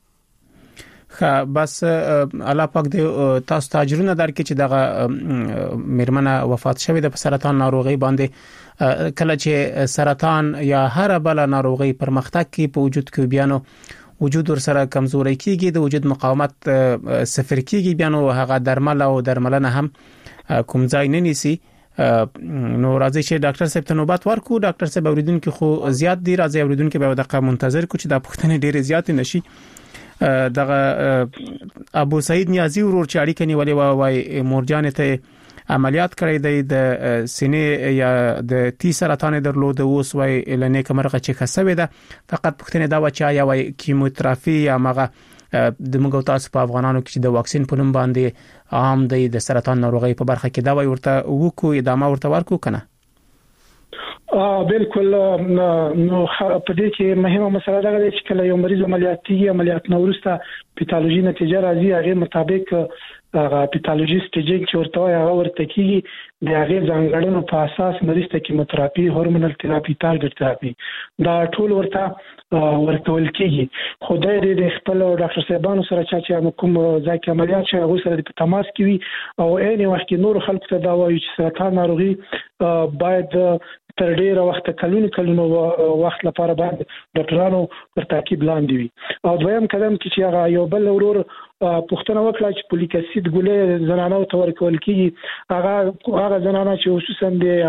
Speaker 4: بس الله پاک دې تاسو تاجرونه درکې چې دغه میرمنه وفات شوه د سرطان ناروغي باندې کله چې سرطان یا هر بل ناروغي پرمختګ کې په وجود کې بیانو وجود ور سره کمزوري کیږي د وجود مقاومت صفر کیږي بیانو هغه درمل او درملنه هم کوم ځای نه نیسي نو راځي چې ډاکټر صاحب ته نوبت ورکو ډاکټر صاحب اوریدونکو خو زیات دي راځي اوریدونکو به دغه منتظر کو چې د پښتنې ډېر زیات نشي دغه ابو سعید نیازی ورور چې اړیکه نیولې وای مورجان ته عملیات کړی دی د سینې یا د تی سرطان درلود اوس وای لنه کمرغه چې خسوي ده فقط پښتنه دا وچا یا وای کیموتراپي یا مغه د موږ تاسو په افغانانو کې د واکسین په نوم باندې عام دی د سرطان ناروغي په برخه کې دا وای ورته وکو ادامه ورته ورکو کنه
Speaker 5: بالکل نو په دې کې مهمه مسله دا ده چې کله یو مریض عملیات نو ورسته پیتالوژي نتیجه راځي هغه مطابق پیتالوژیست چې ورته هغه ورته کیږي د هغه ځانګړنو په اساس مریض ته کیموتراپي هورمونل تراپي ټارګټ تراپي دا ټول ورکول کیږي خدای دې خپل ډاکټر صاحبانو سره چې کوم ځای کې عملیات شي هغه سره په تماس کې وي او عین وخت کې نور خلک ته دا وایي چې سرطان ناروغي باید تر ډیره وخت کلونو وخت لپاره باید ډاکټرانو پر تعقیب لاندې وي او دویم قدم چې هغه یو بل ورور پښتنه وکړه چې پولیک اسید ګولې زنانو ته ورکول کیږي هغه زنانه چې خصوصا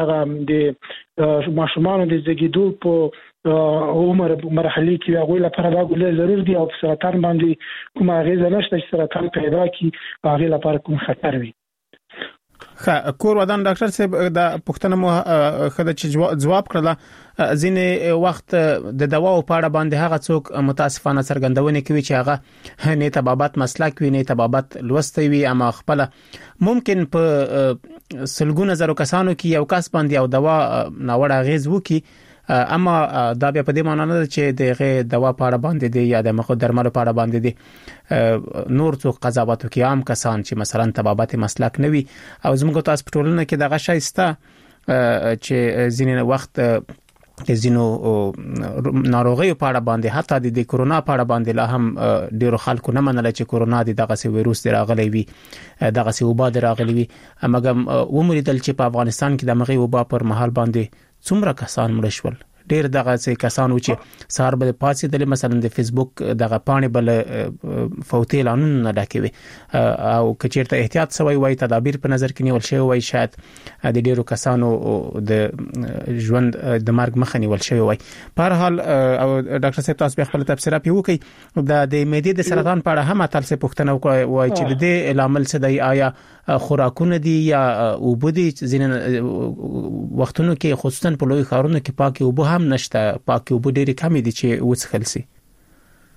Speaker 5: د ماشومان د زیږیدو په عمر مرحله کې هغه لپاره دا ګولې ضرور دي او سرطان باندې کومه غیزه نشته چې سرطان پیدا کی هغه لپاره کوم خطر وي
Speaker 4: کور ودان ډاکټر صاحب د پښتنه مو خدای چې جواب کړل ځینې وخت د دواو په اړه باندې هغه څوک متاسفانه څرګندونه کوي چې هغه نه تبابت مسلک وي نه تبابت لوستي وي اما خپل ممکن په سلګونه زرو کسانو کې یو کس باندې او دوا ناوړه غیز وکي اما دا بیا په دې معنی نه چې دغه دوا په اړه باندې دی یا د مخ درملو په اړه باندې دی نور څو قضاوتو کې عام کسان چې مثلا تبابت مسلک نوي او زموږ تاسو په ټولنه کې دغه شایسته چې ځینې وخت د زینو ناروغي په اړه باندې حتی د کورونا په اړه باندې لا هم ډیرو خلکو نه منل چې کورونا دغه سي وایروس راغلی وي دغه سي وبا راغلی وي امغه ومریدل چې په افغانستان کې د مغي وبا پر مهال باندې څومره کسان مړ شول ډیر دغه سي کسانو چې سار به پاتې د مثلا د فیسبوک دغه پانی بل فوتي اعلانونه نه ډاکوي او کچیرته احتیاط سوی وای تدابیر په نظر کې نیول شوی وای شاید د ډیرو کسانو د ژوند د مرګ مخه نیول شوی وای په هر حال او ډاکټر صاحب تاسو خپل تفسیر پیوکي د معدې د سرطان په اړه هم تاسو پوښتنه وای چې د عامل څه دی آیا خوراکونه دي یا وبدي ځین وختونو کې خصوصا په لوی ښارونو کې پاکي وبو هم نشته پاکي وبو ډېری کمی دي چې وڅخل سي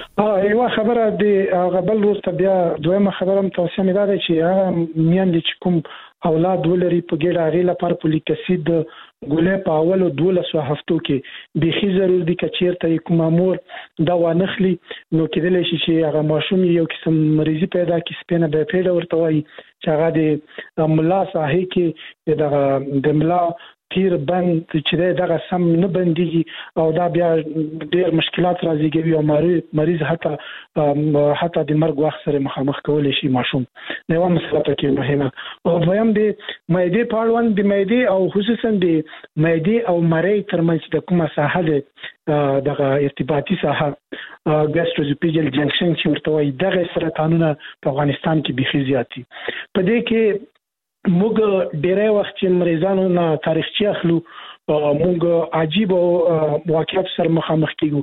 Speaker 5: یو خبره دی غبل وروسته بیا دویمه خبره متوسه مې ده چې هغه میندې چې کوم اولاد ولري په ګډه غي لپاره فولیک اسید ګولې په اولو 12 هفتو کې بيخي ضروري دي چې چیرته کوم امور دا ونخلي نو کېدل شي چې هغه ماشوم یو قسم مریضي پیدا کړي سپینه به پیدا ورته وایي چې هغه د ملا ساحې کې د ملا تیر بند چې دغه سم نه بنديږي او دا بیا ډېر مشکلات راځي او مریض حتی د مرګ وخت سره مخامخ کولای شي ماشوم نو مسله پکې مهمه او دویم د معدې پاړوان د معدې او خصوصا د معدې او مرۍ ترمنځ د کومه ساحه ده دغه ارتباطي ساحه ګاستروزوپیجل جنکشن چې ورته وایي دغه سرطانونه په افغانستان کې بيخي زیاتی په دې کې موږ ډېری وخت چې مریضانو نه تاریخچه اخلو موږ عجیب واقعیت سره مخامخ کیږو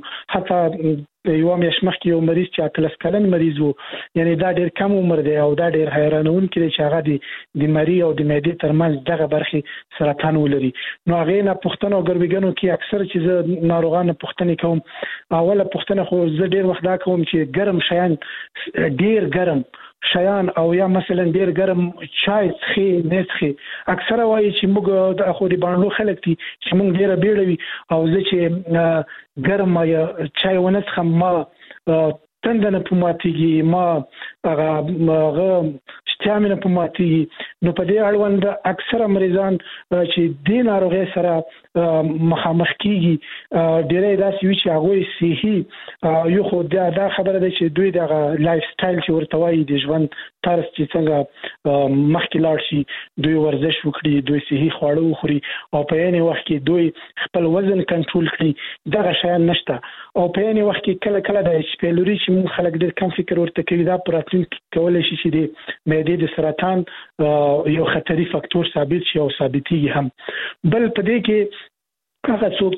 Speaker 5: حتی یو میاشت مخکې یو مریض چې 30 کلن مریض وو یعنی دا ډېر کم عمر دی او دا ډېر حیرانونکی دی چې هغه د مری او د معدې ترمنځ دغه برخې سرطان ولري نو هغه نه پښتنو ګربګانو کې اکثر چې ناروغانو پښتنې کوم اوله پښتنه خو زه ډېر وخت دا کوم چې ګرم شیان ډېر ګرم شیان او یا مثلا ډیر ګرم چای څخه نه څخه اکثره وایي چې موږ د اخوري باندې خلک دي چې موږ ډیر بیړوي او زه چې ګرم یا چای ونه څخه ما تندنه پماتيږي ما هغه شتامنه پماتيږي نو په دې اړوند اکثره مریضان چې د ناروغي سره مخامخ کیږي ډېرې داسې وي چې هغه صحي یو خو دا خبره ده چې دوی دغه لایف سټایل چې ورته وایي د ژوند طرز چې څنګه مخکې لاړ شي دوی ورزش وکړي دوی صحي خواړه وخوري او په یاني وخت کې دوی خپل وزن کنټرول کړي دغه شیان نشته او په یاني وخت کې کله کله د سپیلوري چې موږ خلک ډېر کم فکر ورته کوي دا پراتین کولای شي چې د معدې د سرطان یو خطري فاکتور ثابت شي او ثابتيږي هم بل په دې کې هغه څوک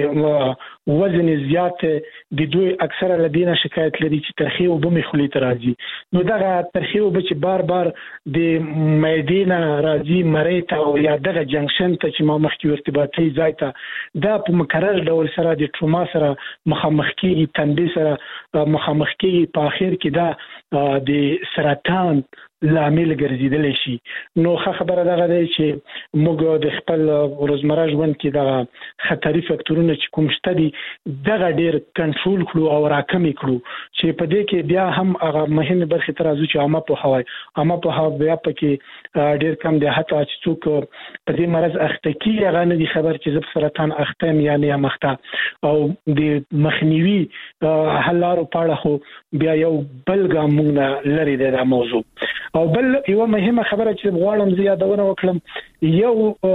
Speaker 5: چې وزن زیات دي دوی اکثره لدينا شکایت لري چې ترخی او بمې خولي ترازي نو دغه ترخی او چې بار بار د معدې راځي مری ته او یا دغه جنکشن ته چې ما مخکې ارتباطي ځای ته دا په مکرر ډول سره د ټروما سره مخامخ کیږي تندې سره مخامخ کیږي په اخر کې دا د سرطان لامل ګرځیدل شي نو خبره دغه دی چې موږ د خپل روزمره ژوند کې د خطري فاکتورونو چې کوم شته دي دغه ډیر کنټرول کړو او راکمې کړو چې په دې کې بیا هم هغه مهمه برخه ترازو چې عامه په هوا بیا پکې ډیر کم دی حتی چې څوک په دې مرز اخته کیږي هغه نه دي خبر چې زب سرطان اخته یعنی مخته او د مخنیوي حل لارو پاړه خو بیا یو بل ګامونه لري د موضوع او بل یو مهمه خبره چې غواړم زیاتونه وکړم یو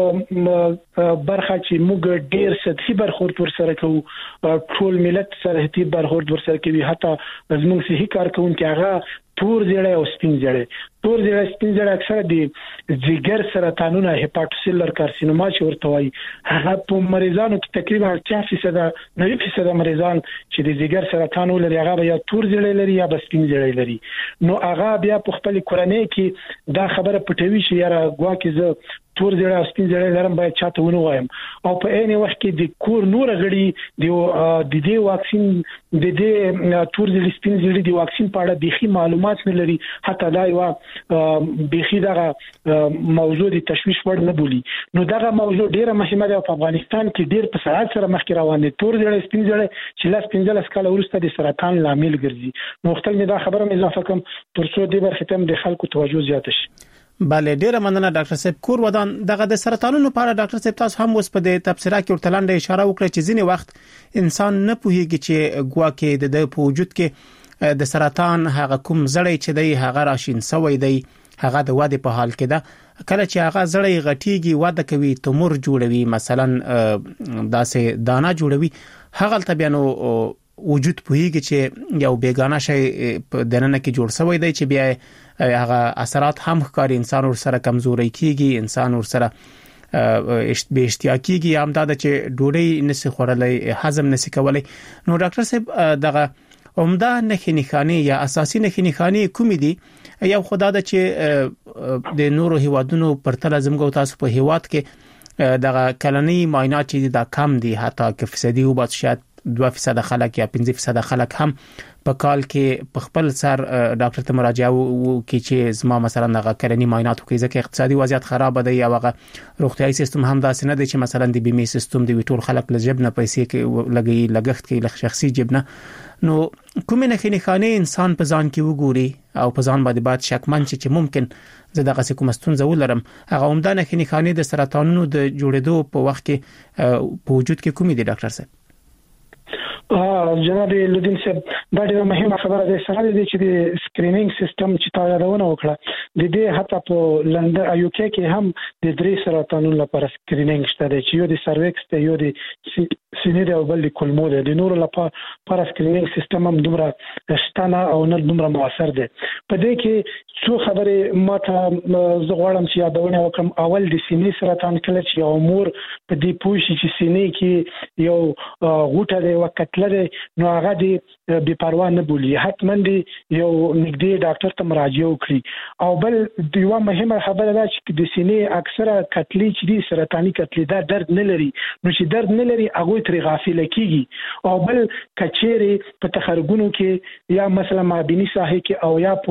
Speaker 5: برخه چې موږ ډیر سطحي برخورد ورسره کوو ټول ملت سره هتي برخورد ورسره کوي حتی زموږ صحي کارکونکو هغه تور زیړی او سپین زیړی تور زیړی سپین زیړی اکثره د جګر سرطانونه هپاتوسیلر کارسینوما چې ورته وایي هغه په مریضانو کې تقریبا 80% 90% مریضان چې د جګر سرطان ولري هغه یا تور زیړی لري یا سپین زیړی لري نو هغه بیا په خپل کورنۍ کې دا خبره پټوي چې یاره ګواکې زه تور زیړی او سپین زیړی لرم باید چاته ونه وایم او په عین وخت کې د کور نور غړي د دې واکسین د دې تور زیړی سپین زیړی د واکسین په اړه بيخي معلومات نه لري حتی دا یو بيخي دغه موضوع د تشویش وړ نه بولی نو دغه موضوع ډیره مهمه ده په افغانستان کې ډیر په سرعت سره مخکې روان دي تور زیړی سپین زیړی چې لاس 15 کال وروسته د سرطان لامل ګرځي نو خپل می دا خبره مې اضافه کوم ترڅو دې برخه ته د خلکو توجه زیات شي
Speaker 4: بله ډیره مننه ډاکټر صاحب کور ودان دغه د سرطانونو لپاره ډاکټر صاحب تاسو هم اوس په دې تبصره کې ورتلانډه اشاره وکړه چې ځینې وخت انسان نه پوهیږي چې ګواکې د په وجود کې د سرطان هغه کوم زړی چې دی هغه راشین سوی دی هغه د واده په حال کې ده کله چې هغه زړی غټیږي واده کوي تومور جوړوي مثلا داسې دانه جوړوي هغه ته بیا نو وجود پوهیږي چې یو بیگانه شی په دننه کې جوړ شوی دی چې بیا هغه اثرات هم ښکاري انسان ور سره کمزوري کیږي انسان ور سره به اشتیاقیږي هم دا چې ډوډۍ نسی خورلای هضم نسی کولای نو ډاکټر صاحب دغه عمده نښې یا اساسي نښې کومې دي یو خدای د چې د نورو هیوادونو پرتله زموږ تاسو په هیواد کې دغه کلنی معاینات چې دا کم دي حتی که فیصدي او بات شاید 2% خلک یا 15% خلک هم په کال کې په خپل سر ډاکټر ته مراجعه وکړي چې زما مثلا د کرنی معاینات کوي ځکه اقتصادي وضعیت خراب دی یا هغه روغتيایي سیستم هم داسې نه دی چې مثلا د بیمه سیستم دی ټول خلک له جیب نه پیسې کې لګي لګښت کې له شخصي جیب نه. نو کومه نه خانه انسان په ځان کې وګوري او په ځان باندې بعد شکمن چې ممکن زه دغه څه کوم ستونزه ولرم هغه عمده نه خانه د سرطانونو د جوړېدو په وخت کې په وجود کې کومې دي ډاکټر صاحب؟
Speaker 5: جناب لودین صاحب دا ډیره مهمه خبره ده سره دي چې د سکرینینګ سیستم چې تا یادونه وکړه د دې حتی په لندن او یو کې هم د درې سرطانونو لپاره سکرینینګ شته چې یو د سرویکس ته یو د سینې او بل د کولمو ده د نورو لپاره سکرینینګ سیستم هم دومره شته او نه دومره موثر ده. په دې کې څو خبره ماته زغړم چې یادونه وکړم. اول د سینې سرطان کله چې یو مور په دې پوښي چې سینې کې یو غوټه ده وکړه نو هغه دی بے پروا نه بولی حتما دی یو نږدې ډاکټر ته مراجعه وکړي. او بل یو مهمه خبره ده چې د سینې اکثره کتلې چې دي سرطاني کتلې دا درد نه لري نو چې درد نه لري هغه تر غافل کیږي. او بل کچېری په تخرګونو کې یا مثلا مابینی ساحه کې او یا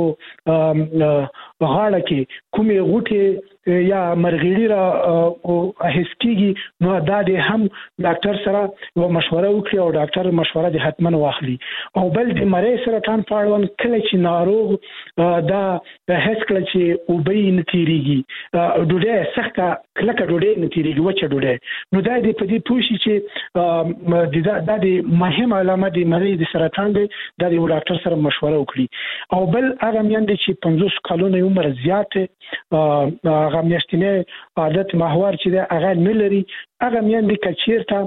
Speaker 5: په غاړه کې کومې غوټه یا مرغیړی را هیڅ کیږي نو دا د هم ډاکټر سره یو مشوره وکړي او ډاکټر مشوره د حتما واخلي. او بل د مریض سرطان په اړه کله چې ناروغ دا هیڅ کله چې وبې نتیریږي ډوډۍ سخته کله ډوډۍ نتیریږي وچه ډوډۍ نو دا د پدې پوښي چې دا د مهمه علامه د مریض سرطان دی دا د ډاکټر سره مشوره وکړي. او بل هغه میندې چې 50 کلونو عمر زیات هغه میاشتنی عادت محور چې هغه نه لري هغه میندې کچیرته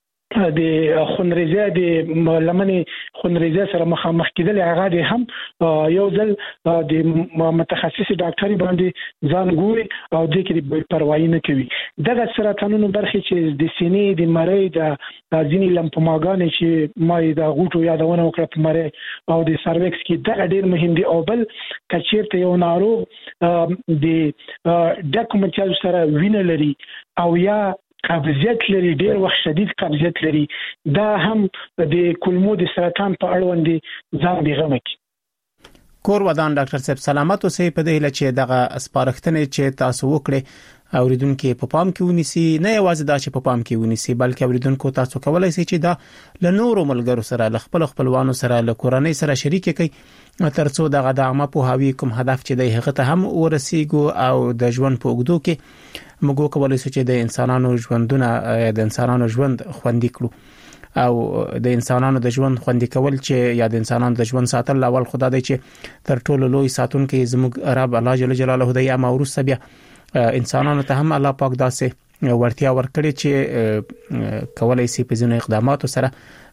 Speaker 5: د خونریزه د لمنې خونریزه سره مخامخ کېدل هغه د هم یو ځل د متخصص ډاکټري باندې ځان ګوري او د کې پروايي نه کوي. دغه سرطانونو برخه چې د سینې د مری د ځینې لمفوماګانې چې ما د غوټو یادونه وکړه په مری او د سرویکس کې دا ډېر مهم دي. او بل کچیرته یو ناروغ د ډاکومنټیال سره وینه لري او یا قبضیت لري ډیر وخت شدید قبضیت لري دا هم د کولمو د سرطان په اړوند ځان بیغمه کی.
Speaker 4: کور ودان ډاکټر صاحب سلامت اوسئ. په دې لچې دغه سپارښتنې چې تاسو وکړي اوریدونکو په پام کې ونیسي نه یوازې دا چې په پام کې ونیسي بلکې اوریدونکو تاسو کولای شئ چې دا له نورو ملګرو سره له خپل خپلوانو سره له کورنۍ سره شریک کړئ ترڅو دغه د عامه پوهاوی کوم هدف چې د هغه ته هم ورسیږو او د ژوند په اوږدو کې موږ کولای شو چې د انسانانو ژوندونه د انسانانو ژوند خوندي کړو او د انسانانو د ژوند خوندي کول چې یا د انسانانو د ژوند ساتل اول خدای دی چې تر ټولو لوی ساتونکو زموږ رب الله جل جلاله دی یا موروث بیا انسانانو ته هم الله پاک داسې ورتیا ورکړي چې کولای شي په ځینو اقداماتو سره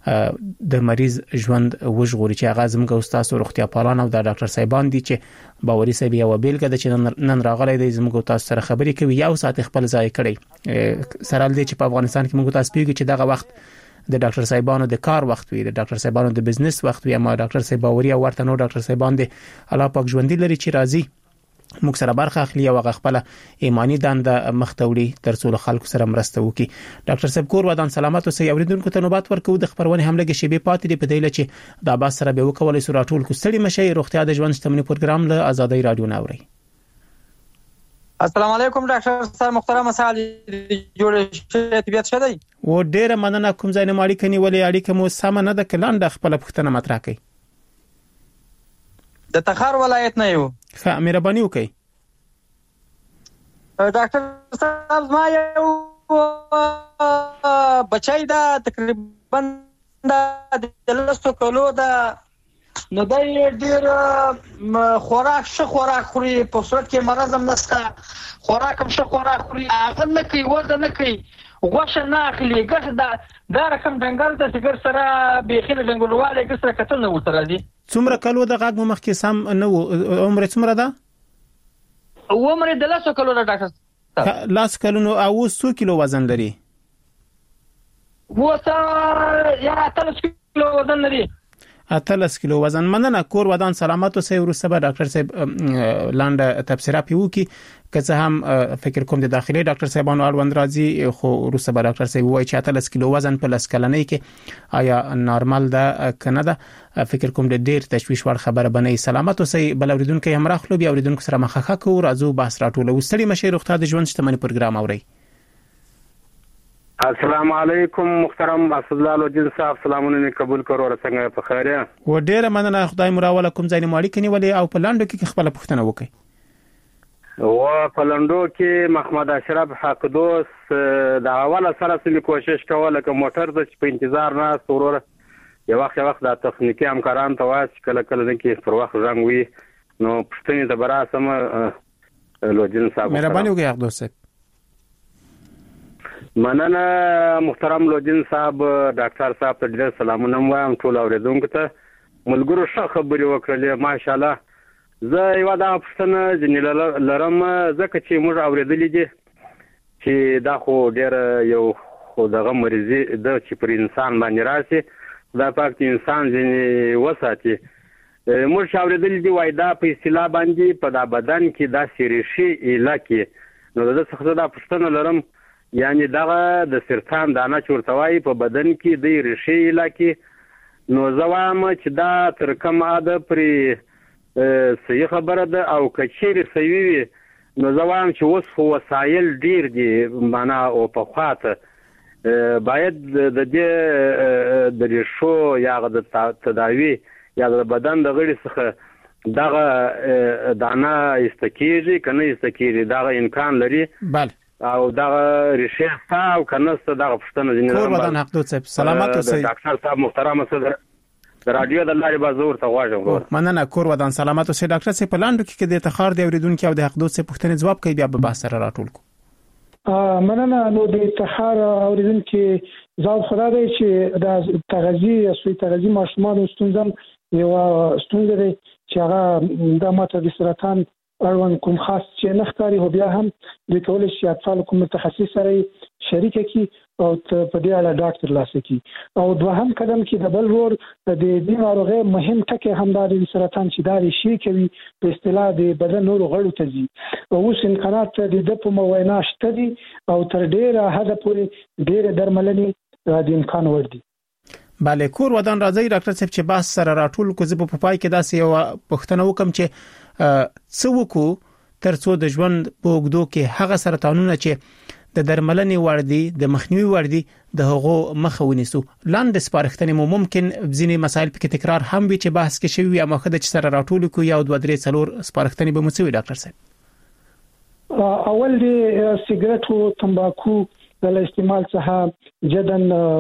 Speaker 4: د مریض ژوند وژغوري چې هغه زموږ استاد روغتیا پالان او د ډاکټر صاحبان دي چې باوري صاحب یو بیلګه ده چې نن راغلی دی زموږ استاد سره خبرې کوي یو ساعت خپل ځای کړی سره دې چې په افغانستان کې موږ تاسو پیږي چې دغه وخت د ډاکټر صاحبانو د کار وخت وي د ډاکټر صاحبانو د بزنس وخت وي اما ډاکټر صاحب باوري او ورته نو ډاکټر صاحبان دي الله پاک ژوند لري چې راضي موږ سره برخه اخلي او خپل ایمانی دنده مختوړي ترڅو خلکو سره مرسته وکړي. ډاکټر صاحب کور ودان سلامت اوسئ. اوریدونکو ته نوبات ورکو د خبرونه هم لګي شی به پاتې دی په دی چې د اباس سره به وکولای سو راټول کو ستړي مشي روغتیا د ژوند شتمنۍ پروګرام له آزادۍ رادیو ناوړي.
Speaker 16: السلام علیکم ډاکټر صاحب محترم مساعد جوړ طبيعت شه دی
Speaker 4: و ډیره مننه کوم ځای نه ماړي کني ولې اړیکه مو سم نه د کلاند خپل پښتنه مطرح کړي
Speaker 16: د تخار ولایت نه یو
Speaker 4: ښه مهرباني وکړئ.
Speaker 16: ډاکټر صاحب ما یو بچای دا تقریبا د لستو کلو دا نو دا ډیر خوراک خوري په صورت کې مرز هم نسته خوراک هم خوراک خوري هغه نه کوي وزن نه کوي غوښه نه اخلي ګټه دا رقم ډنګل د سګر سره بيخي ډنګلواله کې سره کتل نه وتر دي.
Speaker 4: څومره کلو د غاګ مخکې سم نه عمر څومره ده؟
Speaker 16: عمر د 10 کلو ده ډاکټر.
Speaker 4: 10 کلو او 100 کیلو وزن لري.
Speaker 16: وته یا 30 کیلو وزن لري.
Speaker 4: 13 کیلو وزن. مننه کور ودان سلامت اوسئ. ورسته به ډاکټر صاحب لاندې تبصره پیو کی که څه هم فکر کوم د داخلي ډاکټر صاحبانو اړوند راځي، خو ورسته به ډاکټر صاحب وایي چې 13 کیلو وزن په لس کلنۍ کې آیا نارمل ده کنه ده. فکر کوم د ډیر تشویش وړ خبره بنئ. سلامت اوسئ. بل اوریدونکو هم راخلو بیا اوریدونکو سره مخه کو راځو بحث راټولو. ستړي مشه روغتیا د ژوند شتمنۍ پروګرام اوري.
Speaker 17: السلام علیکم محترم اسد الله لوجین صاحب، سلامونه قبول کړو. څنګه په خیر یې؟
Speaker 4: و ډیره مننه، خدای مو راوله. کوم ځای ماړی کني ولې او په لاندو کې خپل پوښتنه وکړي؟
Speaker 17: و په لاندو کې محمد اشرف حق دوست د اوله سره سمې کوشش کوله که موټر د په انتظار نه ضرور یو وخت د تخنیکی همکاران ته واس کله نه کې پر وخت رنګ وي نو پښتنې ته براسم لوجین صاحب
Speaker 4: مهرباني وکړئ حق دوست.
Speaker 17: مننه محترم لوجین صاحب. ډاکټر صاحب ته ډېر سلامونه وایم، ټول اوریدونکو ته ملګرو ښه خبرې وکړلې ماشاءالله. زه یو دا پښتنه ځنې لرم ځکه چې موږ اوریدلې دي چې دا خو ډېر یو خو دغه مریضي د چې پر انسان باندې راشي، دا پاک انسان ځنې وساتي. موږ اوریدلې دي وای دا په اصطلاح باندې په دا بدن کې دا سریشي علاقې نو د څه دا پښتنه لرم، یعنی دغه د سرطان دانه چورتوي په بدن کې د ریشي علاقې نو زوام چې دا تر کومه ده پر صحیح خبره ده او کچېری صحیح نو زوام چې اوس وسایل ډیر دي معنا او په خاطر باید د دې د ریشو یا د تداوی یا د بدن د غړي څخه دغه دانه استکیږي کنه استکیږي دغه امکان لري.
Speaker 4: بله
Speaker 17: او دا ریشه او کنه ست دغه پښتنه دي.
Speaker 4: کور ودان حق دوست سلامت اوسئ.
Speaker 17: ډاکټر صاحب محترم صدر رادیو د الله بازور ته واجب.
Speaker 4: مننه کور ودان سلامت اوسئ. ډاکټر صاحب په لاندو کې د تخار دی اوریدونکو او د حق دوست پښتنه جواب کوي بیا به بحث سره راټول کو.
Speaker 5: مننه نو د تخار اوریدونکو زاو خدای دی چې د تغذیه سوی تغذیه ماشومان ستونزم یو ستونزه دی چې هغه د ماته د سرطان اړوند کوم خاص چې نختاري هو بیا هم د کولای شي اطفال کوم متخصص سره شریک کی او په دې اړه ډاکټر لاسه کی. او دوهم قدم کې د بل ور د دې ناروغي مهم ټکی هم د سرطان چې داري شي کوي په اصطلاح د بدن نور غړو ته ځي او اوس امکانات د په موینا شته دي او تر ډیره حد پورې ډیره درملنې د امکان ور دي.
Speaker 4: بله کور ودان راځي ډاکټر صاحب چې بحث سره راټول کو زه په پای کې داسې یو پښتنه وکم چې څوک ترڅو د ژوند په وګدو کې هغه سرطانونه چې د درملنې وړ دي د مخنیوي وړ دي د هغو مخه ونیسو. لاندې سپارښتنې مو ممکن ځینې مسایل په کې تکرار هم وي چې بحث کې شوی یا مخه د چې سره راټول کو یا 2-3 سپارښتنې به مو څه وي ډاکټر صاحب؟
Speaker 5: اول دی سیګریټ او تمباکو د استعمال څخه جدن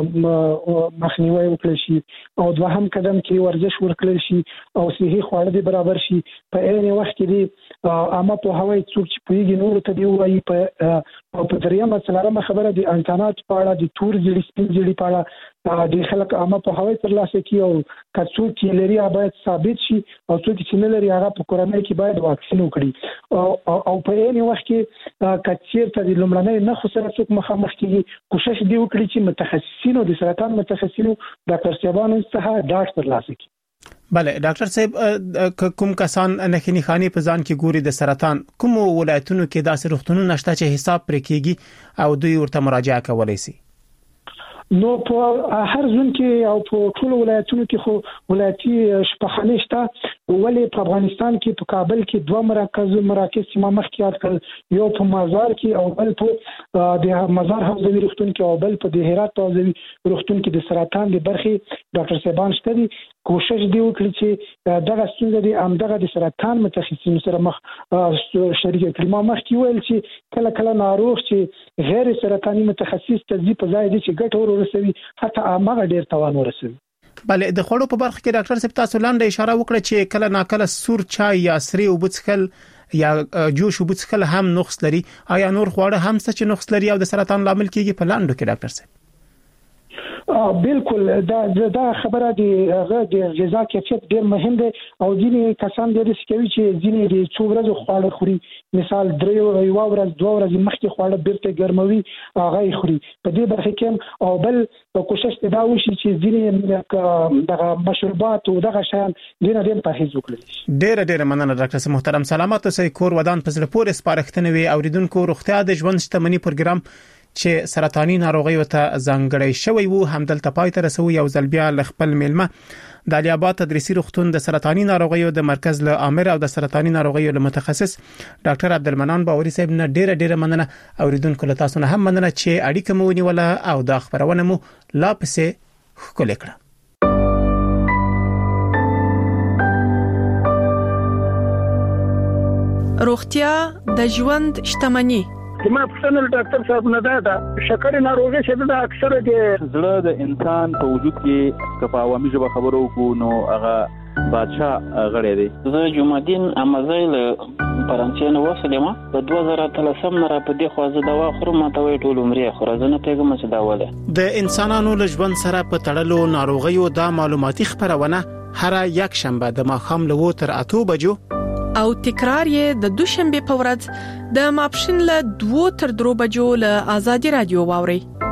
Speaker 5: مخنیوي وکړي شي او دوهم قدم کې ورزش ورکړي شي او صحي خواړه دي برابر شي. په عین وخت کې دي عامه په هوای څوک چې پیږي نور ته دی وایي په دریمه څلورمه خبره دي انټرنیټ په اړه د تور جړي سپین جړي په اړه د خلک عامه په هوای تر لاسه کی او کڅوړ کې لري باید ثابت شي او څوک چې نه لري هغه په کورنۍ کې باید واکسین وکړي او په عین وخت کې کچیر ته د لومړنۍ نه خو سره څوک مخامخ کیږي کوشش دی وکړي چې متخصصینو د سرطان متخصصینو ډاکټر صاحبانو څخه ډاکټر لاسه کی.
Speaker 4: بله ډاکټر صاحب کوم کسان نخنی خاني په ځان کې ګوري د سرطان کوم ولایتونو کې داسې روغتونونه نشته چې حساب پرې کیږي او دوی ورته مراجعه کولای شي؟
Speaker 5: نو په هر ځون کې او په ټول ولایتونو کې خو ولایتي شفاخانه شته ولې په افغانستان کې په کابل کې 2 مراکز چې ما مخکې یاد کړل یو په مزار کې او بل په د مزار حوزوي روغتون کې او بل په د هرات حوزوي روغتون کې د سرطان د برخې ډاکټر صاحبان شته دي. کوشش دی وکړي چې دغه ستونزه دي همدغه د سرطان متخصصینو سره مخ شریک کړي. ما مخکې ویل چې کله ناروغ چې غیر سرطاني متخصص ته ځي په ځای دي چې ګټور ورسوي حتی هغه ډیر توان ورسوي.
Speaker 4: بله د خوړو په برخه کې ډاکټر صاحب تاسو لاندې اشاره وکړه چې کله ناکله سور چای یا سری وبڅخل یا جوش وبڅخل هم نقص لري. آیا نور خواړه هم څه چې نقص لري او د سرطان لامل کیږي په لاندو کې ډاکټر صاحب؟
Speaker 5: بالکل دا خبره دی هغه د غذا کیفیت ډیر مهم دی او ځینې کسان د دې کوي چې ځینې د څو ورځې خواړه خوري مثال 3 ورځې 2 ورځې مخکې خواړه بیرته ګرموي هغه خوري په دې برخه کې او بل کوشش دا وشي چې ځینې دغه مشروبات او دغه شیان ډیر پرهیز وکړي.
Speaker 4: ډیر مننه ډاکټر محترم سلامت اوسئ کور ودان په زړه پورې سپارښتنه وي اوریدونکو روغتیا د ژوند شتمنۍ پروګرام چې سرطاني ناروغي ته ځانګړی شوی وو همدلته پای ته رسوي یو ځل بیا خپل میلمه د علي آباد تدریسي روغتون د سرطاني ناروغیو د مرکز له امر او د سرطاني ناروغیو له متخصص ډاکټر عبدالمنان باوري صاحب نه ډیره مننه اوریدونکو له تاسو نه هم مننه چې اړیکه مو ونیوله او د خبرونه مو لا پسې خپل کړه.
Speaker 18: روغتیا د ژوند شتمنۍ.
Speaker 7: ما پښتنه ډاکټر صاحب نه دا شکر ناروغي چې دا اکثره د
Speaker 10: زړه د انسان په وجود کې کپا عوامي ژبه خبرو کو نو هغه بادشاہ غړی دی.
Speaker 11: زه جمعدین امازیل فرانسین وسلم په 2013 نه را په دې خوازه دوا خورم ته وی ټول عمرې خورزنه پیغام څه دا وله
Speaker 4: د انسانانو له ژوند سره په تړلو ناروغیو د معلوماتي خبرونه هر یک شنبه د ماښام له 8 تر 8 بجو
Speaker 18: او تکرار یې د دوشنبه په ورځ د ماپښین له 2 تر 3 بجو له آزادي رادیو واوري.